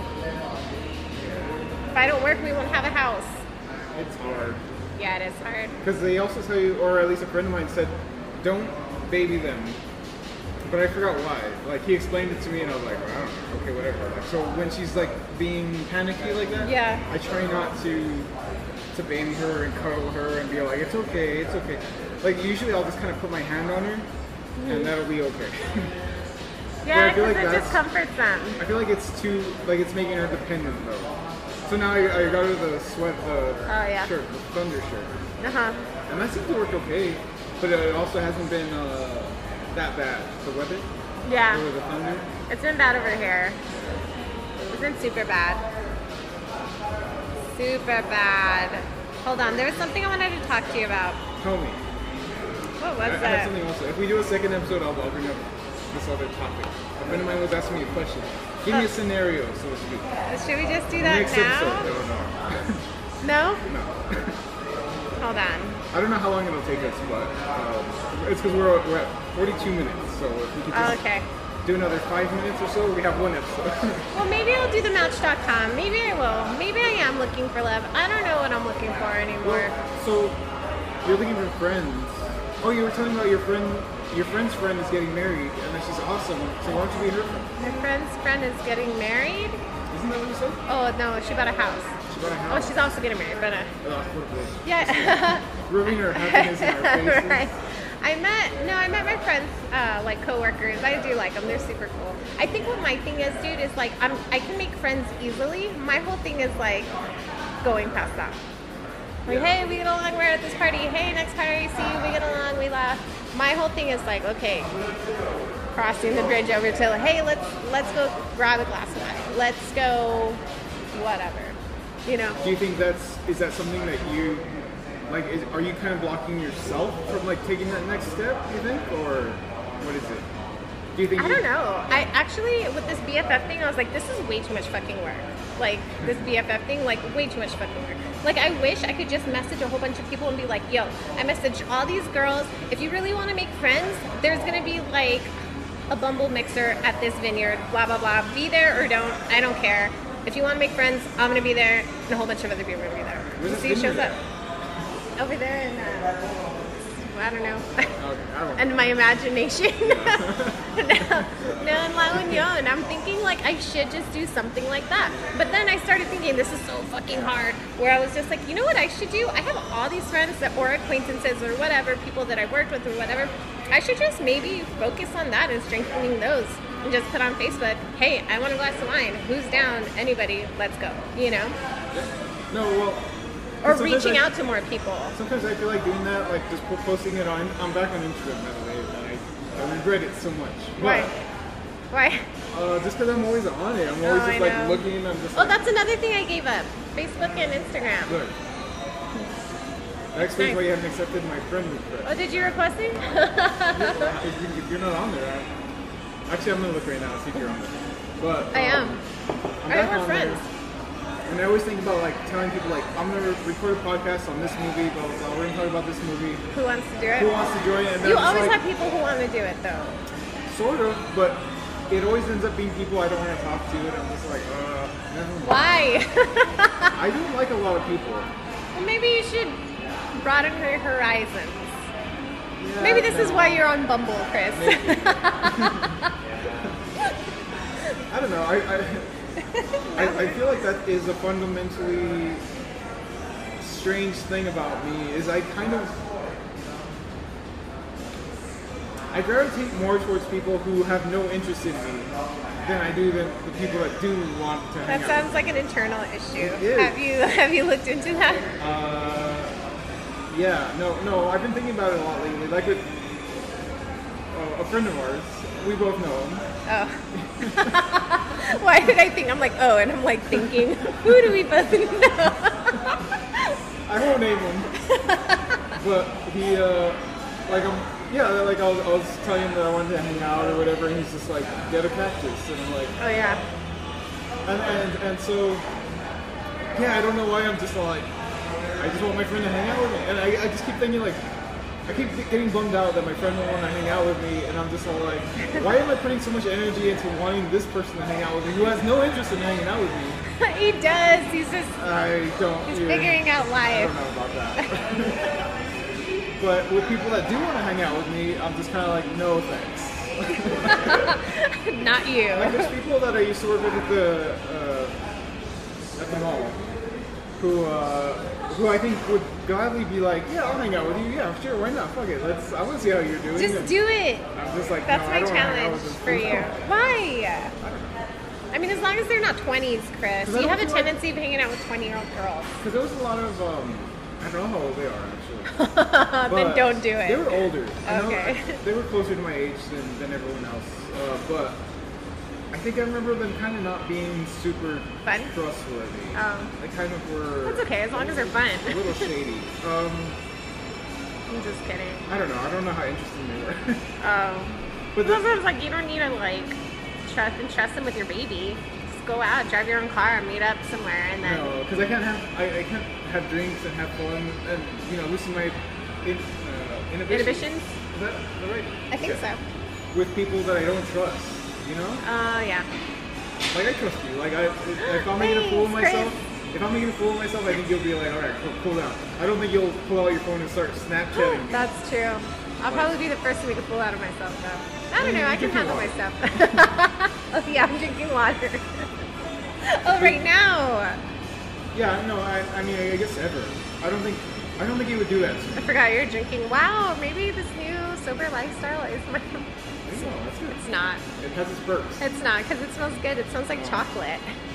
If I don't work, we won't have a house. It's hard. Yeah, it is hard. Because they also tell you, or at least a friend of mine said, don't baby them. But I forgot why. Like, he explained it to me, and I was like, well, I don't know. Okay, whatever. Like, so when she's like being panicky like that, Yeah. I try not to baby her and cuddle her and be like, it's okay, it's okay. Like, usually I'll just kind of put my hand on her, and that'll be okay. Yeah, I feel because like it that's- just comforts them. I feel like it's too, like, it's making her dependent though. So now I got her the yeah. shirt, the Thunder shirt. Uh-huh. And that seems to work okay, but it also hasn't been that bad. The weather? Yeah. Or the thunder? It's been bad over here. It's been super bad. Super bad. Hold on, there was something I wanted to talk to you about. Tell me. What was I had that? something also. If we do a second episode, I'll bring up this other topic. A friend of mine was asking me a question. Give me a scenario, so to speak. Should we just do that Next now? episode. No? No. Hold on. I don't know how long it'll take us, but it's because we're at 42 minutes. So if we could Oh, just okay. do another 5 minutes or so, we have one episode. Well, maybe I'll do the Match.com. Maybe I will. Maybe I am looking for love. I don't know what I'm looking for anymore. So you're looking for friends. Oh, you were telling about your friend's friend is getting married, and that she's awesome. So why don't you be her friend? My friend's friend is getting married. Isn't that what you said? Oh, no, she bought a house. She got a Oh, house. she's also getting married, but Oh, what a bitch. yeah. Rubbing her happiness in our faces. Right. I met my friends, like coworkers. I do like them. They're super cool. I think what my thing is, dude, is like I can make friends easily. My whole thing is like going past that. Like, hey, we get along. We're at this party. Hey, next party, see you. We get along. We laugh. My whole thing is like, okay, crossing the bridge over to, hey, let's go grab a glass of wine. Let's go, whatever. You know. Do you think is that something that you like? Are you kind of blocking yourself from like taking that next step? You think, or what is it? Do you think? I don't know. I actually, with this BFF thing, I was like, this is way too much fucking work. Like, this BFF thing, like, way too much fucking work. Like, I wish I could just message a whole bunch of people and be like, yo, I messaged all these girls. If you really want to make friends, there's going to be, like, a Bumble mixer at this vineyard, blah, blah, blah. Be there or don't. I don't care. If you want to make friends, I'm going to be there, and a whole bunch of other people are going to be there. Where's See this who shows vineyard up. Over there in, I don't know. Okay, I don't know. And my imagination. No, in La Union. I'm thinking like I should just do something like that. But then I started thinking this is so fucking hard. Where I was just like, you know what I should do? I have all these friends that or acquaintances or whatever, people that I worked with or whatever. I should just maybe focus on that and strengthening those. And just put on Facebook, hey, I want a glass of wine. Who's down? Anybody? Let's go. You know? No, well. Or sometimes reaching out to more people. Sometimes I feel like doing that, like just posting it on. I'm back on Instagram, by the way, and I regret it so much. But, Why? just because I'm always on it. I'm always Oh, just I like know. looking. I'm just Oh, like, that's another thing I gave up. Facebook and Instagram. good. That explains Nice. why you haven't accepted my friend request. Oh, did you request it? If you're not on there, actually, I'm gonna look right now see if you're on there. But I am. I'm I back we're on friends. there. And I always think about like telling people like I'm gonna record a podcast on this movie, blah blah blah. We're gonna talk about this movie. Who wants to do it? Who wants to join it? And You then always it's like, have people who want to do it, though. sort of, but it always ends up being people I don't want to talk to, and I'm just like, never mind. Why? I don't like a lot of people. Well, maybe you should broaden your horizons. Yeah, Maybe this no. is why you're on Bumble, Chris. I don't know. I feel like that is a fundamentally strange thing about me is I gravitate more towards people who have no interest in me than I do the people that do want to hang That out. sounds like an internal issue. It is. Have you looked into that? Yeah, no, I've been thinking about it a lot lately. Like with a friend of ours, we both know him. Oh. Why did I think? I'm like, oh, and I'm like thinking, who do we both know? I won't name him, but he, like I was telling him that I wanted to hang out or whatever, and he's just like, get a cactus, and I'm like, Oh yeah. and so, yeah, I don't know why I'm just like, I just want my friend to hang out with me, and I just keep thinking like, I keep getting bummed out that my friend won't want to hang out with me, and I'm just all like, why am I putting so much energy into wanting this person to hang out with me who has no interest in hanging out with me? He does. He's just He's figuring out I life. don't know about that. But with people that do want to hang out with me, I'm just kind of like, no thanks. Not you. Like there's people that I used to work with at the mall who I think would gladly be like, yeah, I'll hang out with you. Yeah, sure, why not? Fuck it. I want to see how you're doing. Just And do it. I'm just like, That's no, I my don't wanna hang out with challenge this for people. you. Why? I don't know. I mean, as long as they're not 20s, Chris. 'Cause I You don't have a feel like- tendency of hanging out with 20-year-old girls. Because there was a lot of, I don't know how old they are actually. Then But don't do it. They were older. I know Okay. they were closer to my age than everyone else. But I think I remember them kind of not being super Fun? trustworthy. Oh. They kind of were That's okay, as long as they're fun. a little shady. I'm just kidding. I don't know how interesting they were. Oh. But But sometimes, like, you don't need to, like, trust them with your baby. Just go out, drive your own car, meet up somewhere, and then... No, because I can't have drinks and have fun and loosen my Inhibitions? Is that right? I think Yeah. so. With people that I don't trust, Yeah. Like I trust you. Like if I'm making a fool of Thanks, myself, I think you'll be like, all right, cool down. I don't think you'll pull out your phone and start Snapchatting me. That's true. I'll probably be the first to make a fool out of myself, though. I don't know, I can Drinking handle water. myself. Oh, yeah, I'm drinking water. Oh, right now. Yeah, no, I mean, I guess ever. I don't think he would do that. To me. I forgot you're drinking. Wow, maybe this new sober lifestyle is my... No, that's good. It's not. It has its perks. It's not, because it smells good. It smells like chocolate.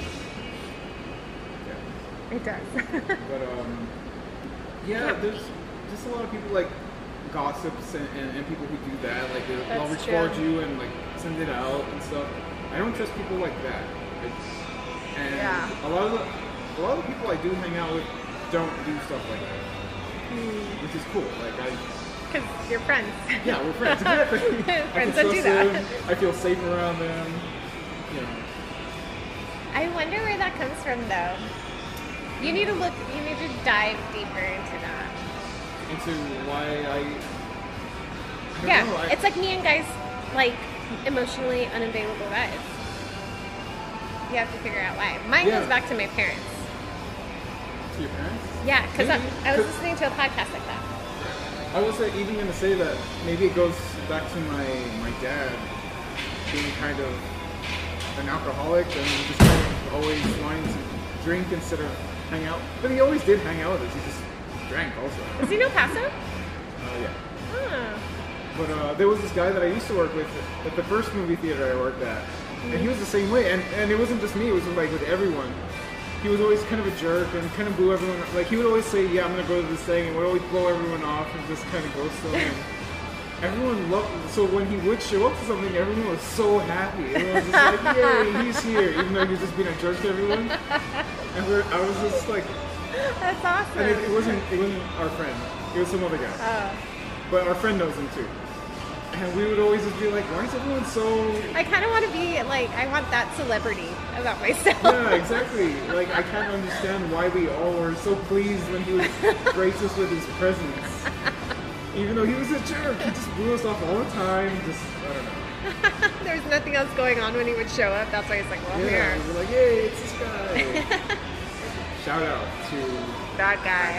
Yeah. It does. But yeah, there's just a lot of people like gossips and people who do that. Like they'll That's record true. you and like send it out and stuff. I don't trust people like that. And Yeah. a lot of the people I do hang out with don't do stuff like that, which is cool. Like Because you're friends. yeah, we're friends. Exactly. Friends I that can do trust that. them. I feel safe around them. I wonder where that comes from, though. You need to dive deeper into that. Into why I don't Yeah, know, it's like me and guys, like, emotionally unavailable guys. You have to figure out why. Mine Yeah. goes back to my parents. to your parents. Yeah, because Maybe. I was listening to a podcast like that. I was even going to say that maybe it goes back to my dad being kind of an alcoholic and just kind of always wanting to drink instead of hang out. But he always did hang out with us. He just drank also. Is he in El Paso? Yeah. Oh. But there was this guy that I used to work with at the first movie theater I worked at. And he was the same way. And it wasn't just me. It was like with everyone. He was always kind of a jerk and kind of blew everyone. Like he would always say, "Yeah, I'm gonna go to this thing," and would always blow everyone off and just kind of ghost them. And everyone loved. So when he would show up to something, everyone was so happy. Everyone was just like, "Yay, he's here!" Even though he was just being a jerk to everyone. And I was just like, That's awesome. and it wasn't our friend. It was some other guy. Oh. But our friend knows him too. And we would always just be like, "Why is everyone so?" I kind of want to be, like, I want that celebrity about myself. Yeah, exactly. Like, I can't understand why we all were so pleased when he would grace us with his presence. Even though he was a jerk, he just blew us off all the time. Just, I don't know. There's nothing else going on when he would show up. That's why he's like, well, I'm Yeah, here. we're like, "Yay, it's this guy." Shout out to That guy.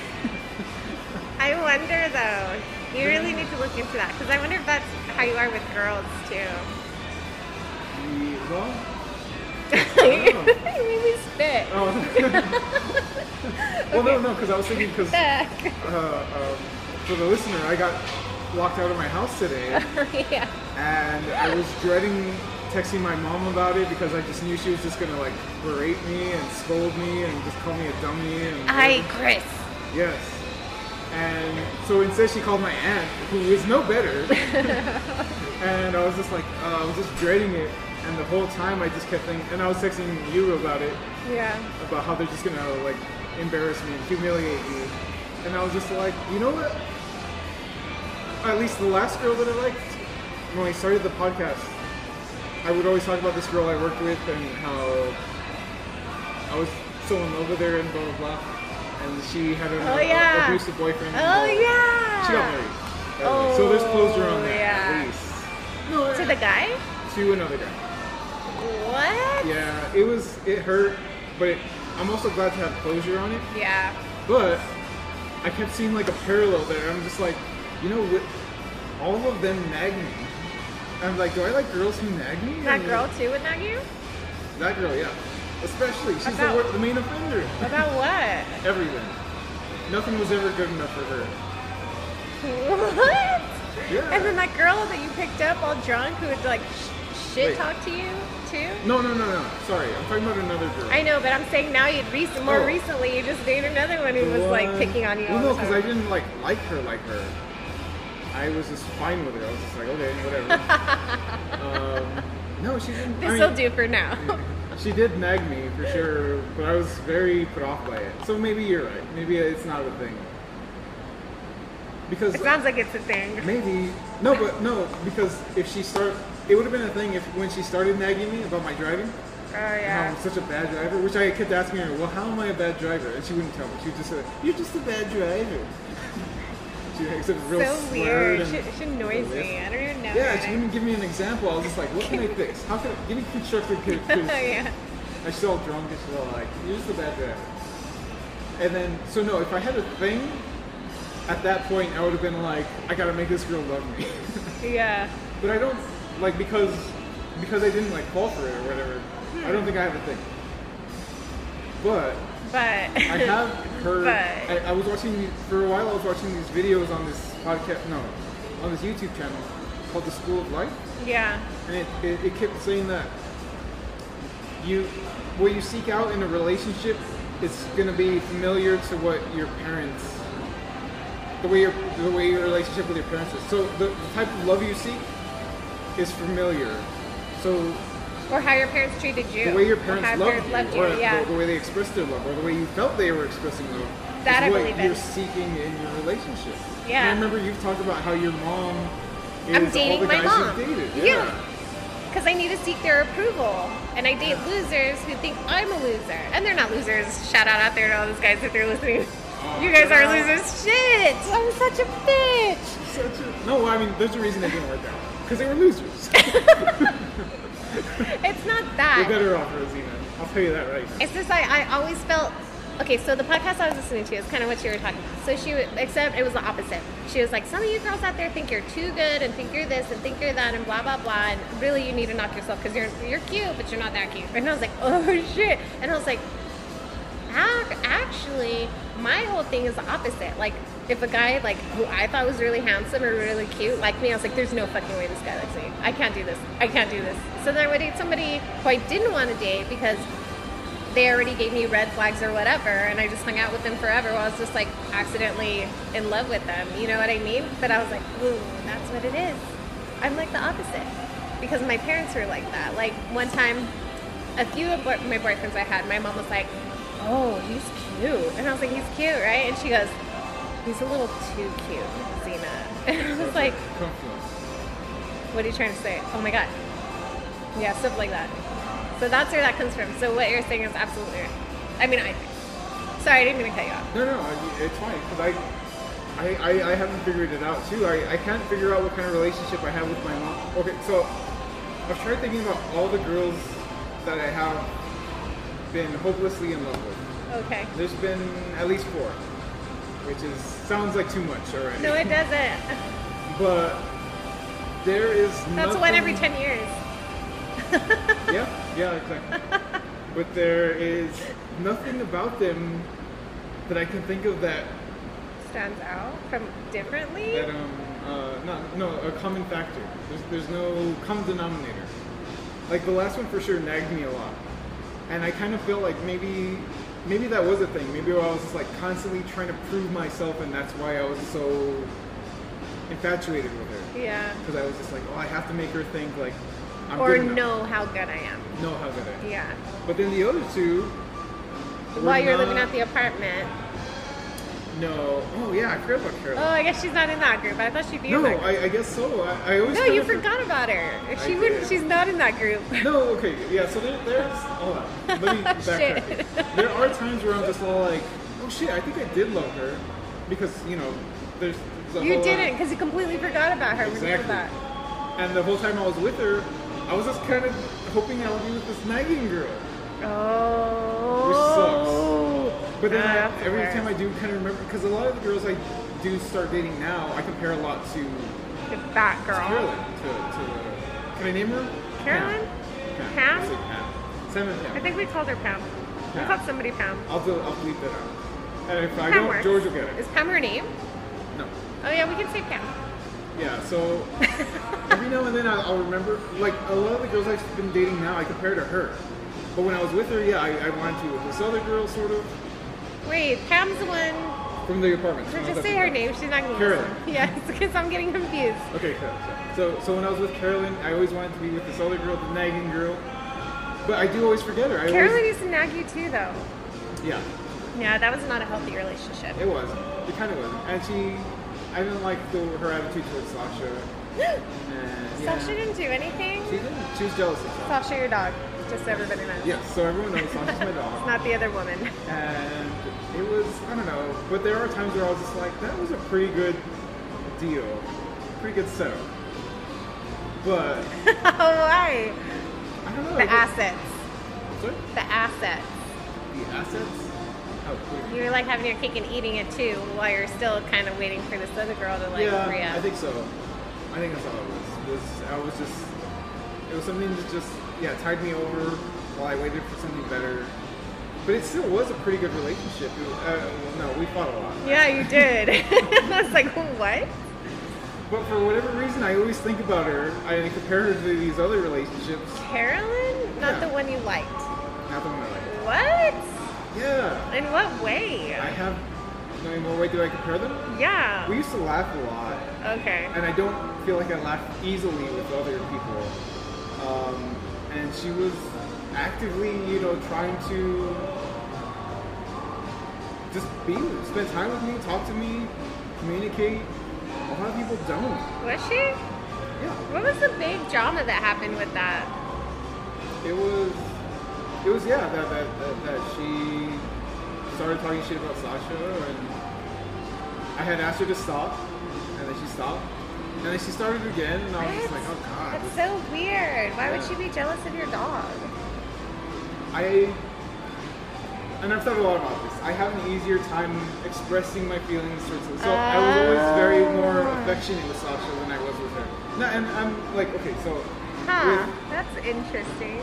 I wonder, though. You really need to look into that. Because I wonder if that's how you are with girls, too. well. You made me spit. Oh. Well, no, because I I was thinking because for the listener, I got locked out of my house today, Yeah. and I was dreading texting my mom about it because I just knew she was just gonna like berate me and scold me and just call me a dummy. And Chris. yes. And so instead she called my aunt, who is no better. And I was just like, I was just dreading it. And the whole time I just kept thinking, and I was texting you about it. Yeah. About how they're just gonna like embarrass me and humiliate me. And I was just like, you know what? At least the last girl that I liked, when I started the podcast, I would always talk about this girl I worked with and how I was so in love with her and blah blah blah. And she had an abusive boyfriend. Oh yeah. She got married. So there's closure on that at least. No, to the guy? To another guy. What? Yeah, it hurt, but I'm also glad to have closure on it. Yeah. But I kept seeing like a parallel there. I'm just like, you know, with all of them nag me. I'm like, do I like girls who nag me? That girl too would nag you? That girl, yeah. Especially, she's the main offender. About what? Everything. Nothing was ever good enough for her. What? Yeah. And then that girl that you picked up all drunk who would like shit talk to you too? No. Sorry, I'm talking about another girl. I know, but I'm saying now recently you just dated another one who was like picking on you all the time. No, because I didn't like her. I was just fine with her. I was just like, okay, whatever. No, she didn't. This'll do for now. She did nag me for sure, but I was very put off by it. So maybe you're right. Maybe it's not a thing. Because it sounds like it's a thing. Maybe no, because if she it would have been a thing if when she started nagging me about my driving. Oh yeah. How I'm such a bad driver, which I kept asking her, well, how am I a bad driver? And she wouldn't tell me. She would just say, you're just a bad driver. She said real so weird. She annoys me. I don't even know. Yeah, she wouldn't give me an example. I was just like, what can I fix? How can I give me constructive criticism? Yeah. And she's all drunk and she's all like, you're just a bad driver. And then, so no, if I had a thing, at that point I would have been like, I gotta make this girl love me. Yeah. But I don't, like, because I didn't like fall for it or whatever, I don't think I have a thing. But I have heard. I was watching for a while. I was watching these videos on this podcast, on this YouTube channel called The School of Life. Yeah. And it kept saying that what you seek out in a relationship is going to be familiar to what your parents, the way your relationship with your parents is. So the type of love you seek is familiar. So. Or how your parents treated you. The way your parents loved you, or yeah. the way they expressed their love, or the way you felt they were expressing love. That is I believe what you're seeking in your relationship. Yeah. And I remember you've talked about how your mom is I'm dating all the my guys mom. you've dated. Yeah. Because I need to seek their approval. And I date losers who think I'm a loser. And they're not losers. Shout out there to all those guys if they're listening. You guys are losers. Shit! I'm such a bitch! No, I mean, there's a reason they didn't work out. Because they were losers. It's not that. You're better off, Rosina. I'll tell you that right now. It's just I always felt... Okay, so the podcast I was listening to is kind of what you were talking about. So except it was the opposite. She was like, some of you girls out there think you're too good and think you're this and think you're that and blah, blah, blah. And really you need to knock yourself because you're cute, but you're not that cute. And I was like, oh, shit. And I was like, actually, my whole thing is the opposite. Like, if a guy, like, who I thought was really handsome or really cute liked me, I was like, there's no fucking way this guy likes me. I can't do this. So then I would date somebody who I didn't want to date because they already gave me red flags or whatever, and I just hung out with them forever while I was just, like, accidentally in love with them. You know what I mean? But I was like, ooh, that's what it is. I'm, like, the opposite. Because my parents were like that. Like, one time, a few of my boyfriends I had, my mom was like, oh, he's cute. And I was like, he's cute, right? And she goes, he's a little too cute, Zena. And I was like, what are you trying to say? Oh my God. Yeah, stuff like that. So that's where that comes from. So what you're saying is absolutely right. I mean, I think. Sorry, I didn't mean to cut you off. No, it's fine. Because I haven't figured it out too. I can't figure out what kind of relationship I have with my mom. Okay, so I've tried thinking about all the girls that I have been hopelessly in love with. Okay. There's been at least 4. Which sounds like too much already. No, it doesn't. But there is That's nothing... one every 10 years. Yeah, exactly. But there is nothing about them that I can think of that Stands out from differently? no, a common factor. There's no common denominator. Like the last one for sure nagged me a lot, and I kind of feel like maybe that was a thing. Maybe I was just like constantly trying to prove myself, and that's why I was so infatuated with her. Yeah. Because I was just like, oh, I have to make her think like I'm Or good enough. know how good I am. Know how good I am. Yeah. But then the other two. While you're not- living at the apartment. No. Oh yeah, I forgot about Oh, Carolyn. I guess she's not in that group. I thought she'd be in No, that group. I guess so. I always. No, kind you of forgot about her. If I she wouldn't, did. she's not in that group. No, okay, yeah. So there's. Hold on. Let me backtrack. Shit. There are times where I'm just all like, oh shit, I think I did love her, because there's. a You whole didn't, because you completely forgot about her when you did Exactly. that. And the whole time I was with her, I was just kind of hoping I would be with this nagging girl. Oh. But then That's every weird. time I do kind of remember, because a lot of the girls I do start dating now, I compare a lot to The fat girl. Carolyn. Can I name her? Carolyn? Pam. Pam? Let's say Pam. Sam and Pam. I think we called her Pam. We Pam. called somebody Pam. I'll bleep that out. And if I Pam don't, works. George will get it. Is Pam her name? No. Oh yeah, we can say Pam. Yeah, so every now and then I'll remember, like a lot of the girls I've been dating now, I compare to her. But when I was with her, yeah, I wanted to with this other girl, sort of, Wait, Pam's the one. from the apartment. So just say her name. She's not gonna Carolyn. listen. Yes, because I'm getting confused. Okay, cool. So when I was with Carolyn, I always wanted to be with this other girl, the nagging girl. But I do always forget her. Carolyn used to nag you too, though. Yeah, Yeah, that was not a healthy relationship. it was. It kind of wasn't. And I didn't like her attitude towards Sasha. And yeah, Sasha didn't do anything. She didn't. She was jealous of Sasha. Sasha, your dog. Just so everybody knows. Yes, so everyone knows Sasha's my dog. Not the other woman. And it was, I don't know, but there are times where I was just like, that was a pretty good deal. Pretty good setup. But, Why? I don't know. The assets. Sorry? The assets. The assets? Oh, cool. You're like having your cake and eating it too, while you're still kind of waiting for this other girl to like re Yeah, up. I think so. I think that's all it was. It was something that just, tied me over while I waited for something better. But it still was a pretty good relationship. No, we fought a lot. Yeah, you did. I was like, what? But for whatever reason, I always think about her. I compare her to these other relationships. Carolyn? Not Yeah. the one you liked. Not the one I like. What? Yeah. In what way? I have. In what way do I compare them? Yeah. We used to laugh a lot, Okay. and I don't feel like I laugh easily with other people. And she was actively, trying to just spend time with me, talk to me, communicate. A lot of people don't. Was she? Yeah. What was the big drama that happened with that? It was that she started talking shit about Sasha, and I had asked her to stop, and then she stopped, and then she started again, and I was just like, oh god. That's so weird. Why would she be jealous of your dog? And I've thought a lot about this. I have an easier time expressing my feelings towards her. So I was always very more affectionate with Sasha than I was with her. No, and I'm like, okay, so Huh. That's interesting.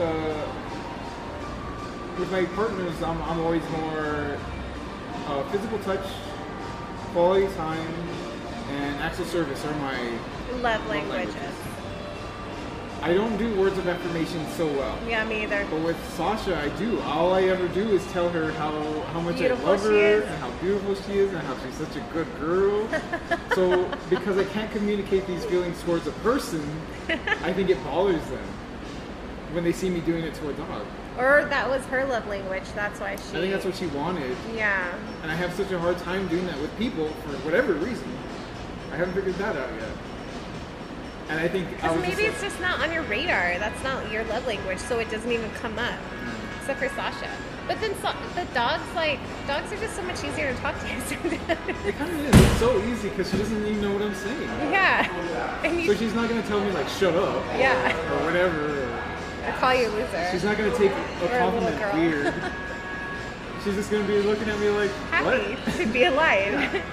with my partners, I'm always more physical touch, quality time, and acts of service are my Love languages. I don't do words of affirmation so well. Yeah, me either. But with Sasha, I do. All I ever do is tell her how much Beautiful I love she her is. and how beautiful she is and how she's such a good girl. So because I can't communicate these feelings towards a person, I think it bothers them when they see me doing it to a dog. Or that was her love language. That's why she. I think that's what she wanted. Yeah. And I have such a hard time doing that with people for whatever reason. I haven't figured that out yet. And I think I Because was maybe just it's just not on your radar. That's not your love language, so it doesn't even come up. Except for Sasha. But then the dogs are just so much easier to talk to sometimes. it kind of is. It's so easy because she doesn't even know what I'm saying. Yeah. And So she's not going to tell me, like, shut up. Yeah. Or whatever. I call you a loser. She's not going to take Or a a little compliment girl. weird. She's just going to be looking at me like, Happy what? to be alive.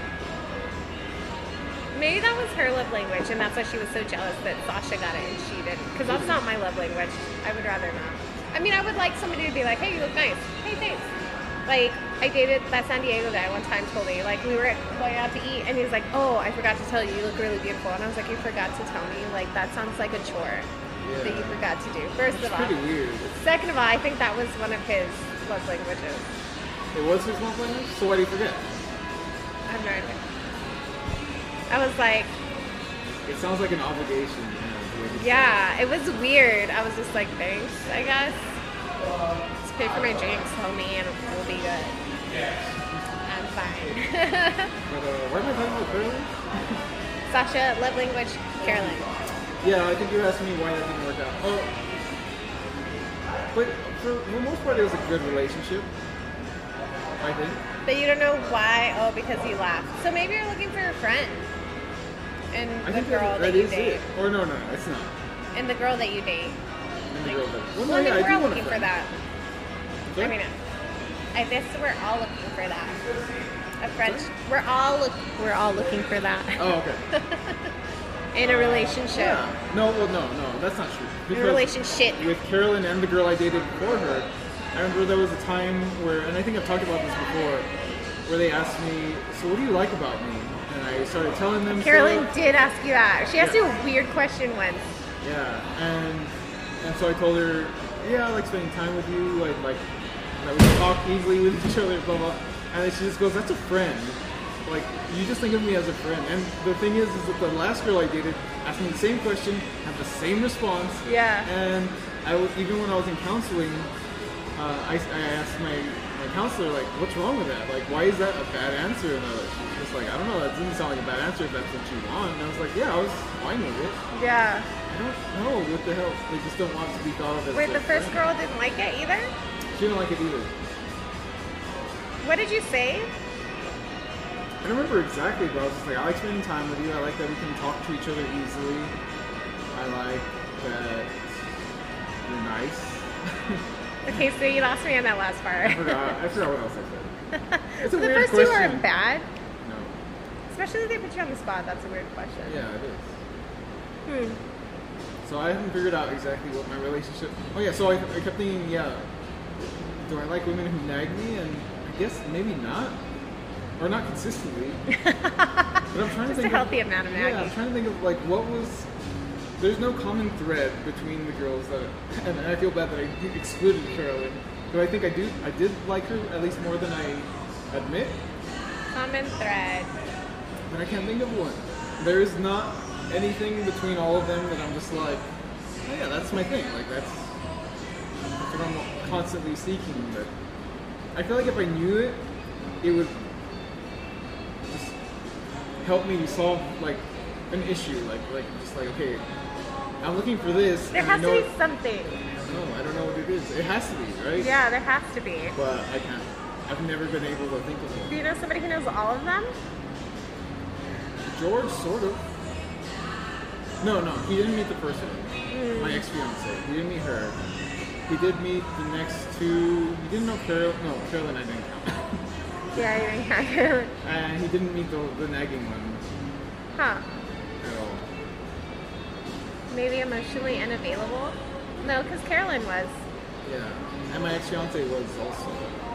Maybe that was her love language, and that's why she was so jealous that Sasha got it and she didn't. Because that's not my love language. I would rather not. I mean, I would like somebody to be like, hey, you look nice. Hey, thanks. Like, I dated that San Diego guy one time, told me, like, we were going out to eat, and he was like, oh, I forgot to tell you, you look really beautiful. And I was like, you forgot to tell me? Like, that sounds like a chore that you forgot to do. First of all. Pretty weird. Second of all, I think that was one of his love languages. It was his love language? So why do you forget? I have no idea. I was like... It sounds like an obligation. Yeah, it was weird. I was just like, thanks, I guess. Just pay for my drinks, homie, and we'll be good. I'm fine. But why am I talking about Carolyn? Sasha, love language, Carolyn. Yeah, I think you asked me why that didn't work out. Oh, but for the most part, it was a good relationship, I think. But you don't know why? Oh, because he laughed. So maybe you're looking for a friend. And I the think girl that you is date. it. Or no, it's not. And the girl that you date. And the girl that... Well, I mean, we're all looking for that. Sorry? I mean, I guess we're all looking for that. A French. We're all looking for that. Oh, okay. In a relationship. Yeah. No, that's not true. In a relationship. With Carolyn and the girl I dated before her, I remember there was a time where, and I think I've talked about this before, where they asked me, so what do you like about me? And I started telling them. Carolyn did ask you that. She asked you a weird question once. Yeah, and so I told her, yeah, I like spending time with you. I like that we can talk easily with each other, blah blah. And then she just goes, "That's a friend. Like you just think of me as a friend." And the thing is that the last girl I dated asked me the same question, had the same response. Yeah. And I was, even when I was in counseling, I asked my counselor, like, what's wrong with that? Like, why is that a bad answer? And she's just like, I don't know, that doesn't sound like a bad answer if that's what you want. And I was like, yeah, I was fine with it. Yeah. I don't know what the hell. They just don't want to be thought of as Wait, the first friend. girl didn't like it either? She didn't like it either. What did you say? I don't remember exactly, but I was just like, I like spending time with you. I like that we can talk to each other easily. I like that you're nice. Okay, so you lost me on that last part. I forgot what else I said. It's a So the weird first two question. are bad? No. Especially if they put you on the spot, that's a weird question. Yeah, it is. So I haven't figured out exactly what my relationship... Oh yeah, so I kept thinking, yeah, do I like women who nag me? And I guess maybe not. Or not consistently. But I'm trying to Just think a healthy amount of nagging. Yeah, I'm trying to think of like what was... There's no common thread between the girls that... And I feel bad that I excluded Carolyn. But I think I did like her at least more than I admit. Common thread. But I can't think of one. There is not anything between all of them that I'm just like, oh yeah, that's my thing. Like that's what I'm constantly seeking. But I feel like if I knew it, it would just help me solve like an issue. Like just like, okay, I'm looking for this. There and has I know to be something. No, I don't know what it is. It has to be, right? Yeah, there has to be. But I can't. I've never been able to think of Do one. you know somebody who knows all of them? George, sort of. No, he didn't meet the first one. My ex-fiance. He didn't meet her. He did meet the next two. He didn't know Carol. No, Carolyn I didn't count. Yeah, you didn't have And he didn't meet the nagging one Huh. at all. Maybe emotionally unavailable? No, because Carolyn was. Yeah. And my ex-fiance was also.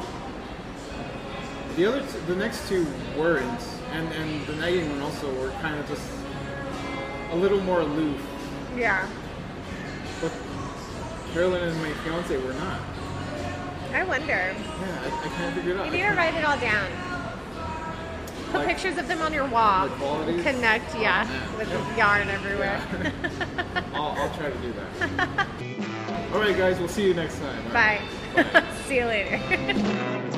The next two weren't. And the nagging one also were kind of just a little more aloof. Yeah. But Carolyn and my fiance were not. I wonder. Yeah, I can't figure it out. You need to write it all down. Put Like- pictures of them on your wall. like qualities? Connect, yeah, Oh, man. with yarn everywhere. I'll try to do that. All right, guys, we'll see you next time. All right. Bye. Bye. See you later.